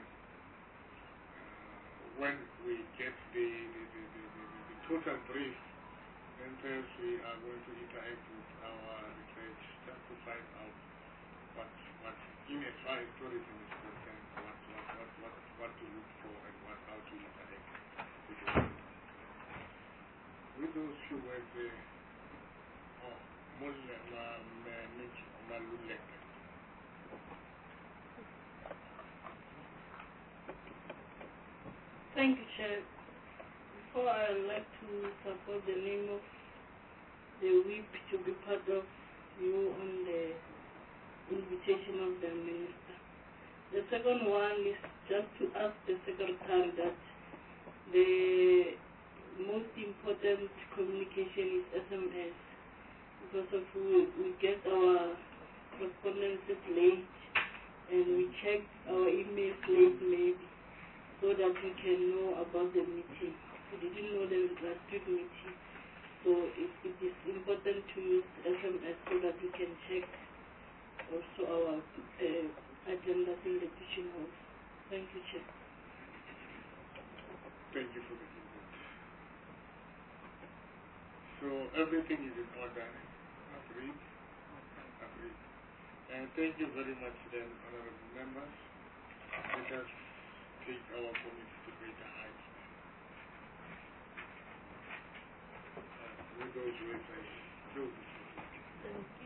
uh, when we get the, the, the, the, the, the total brief, then perhaps we are going to interact with our research just to find out what, what in as far as tourism is concerned, what, what, what, what, what to look for and what, how to interact with the tourism. With those few words, uh, oh, Mulle, ma, ma, Mitch, Malulek. Thank you, Chair. Before I would like to support the name of the whip to be part of you on the invitation of the minister. The second one is just to ask the secretary that the most important communication is S M S, because of we, we get our correspondences late and we check our emails late maybe, so that we can know about the meeting. We didn't know there was a strict meeting, so it, it is important to use S M S so that we can check also our uh, agendas in the teaching halls. Thank you, Chair. Thank you for the input. So everything is in order. Agreed. Agreed. And thank you very much then, honorable members. Let us take our committee to greater heights. Uh, with those words, I close this meeting. Thank you.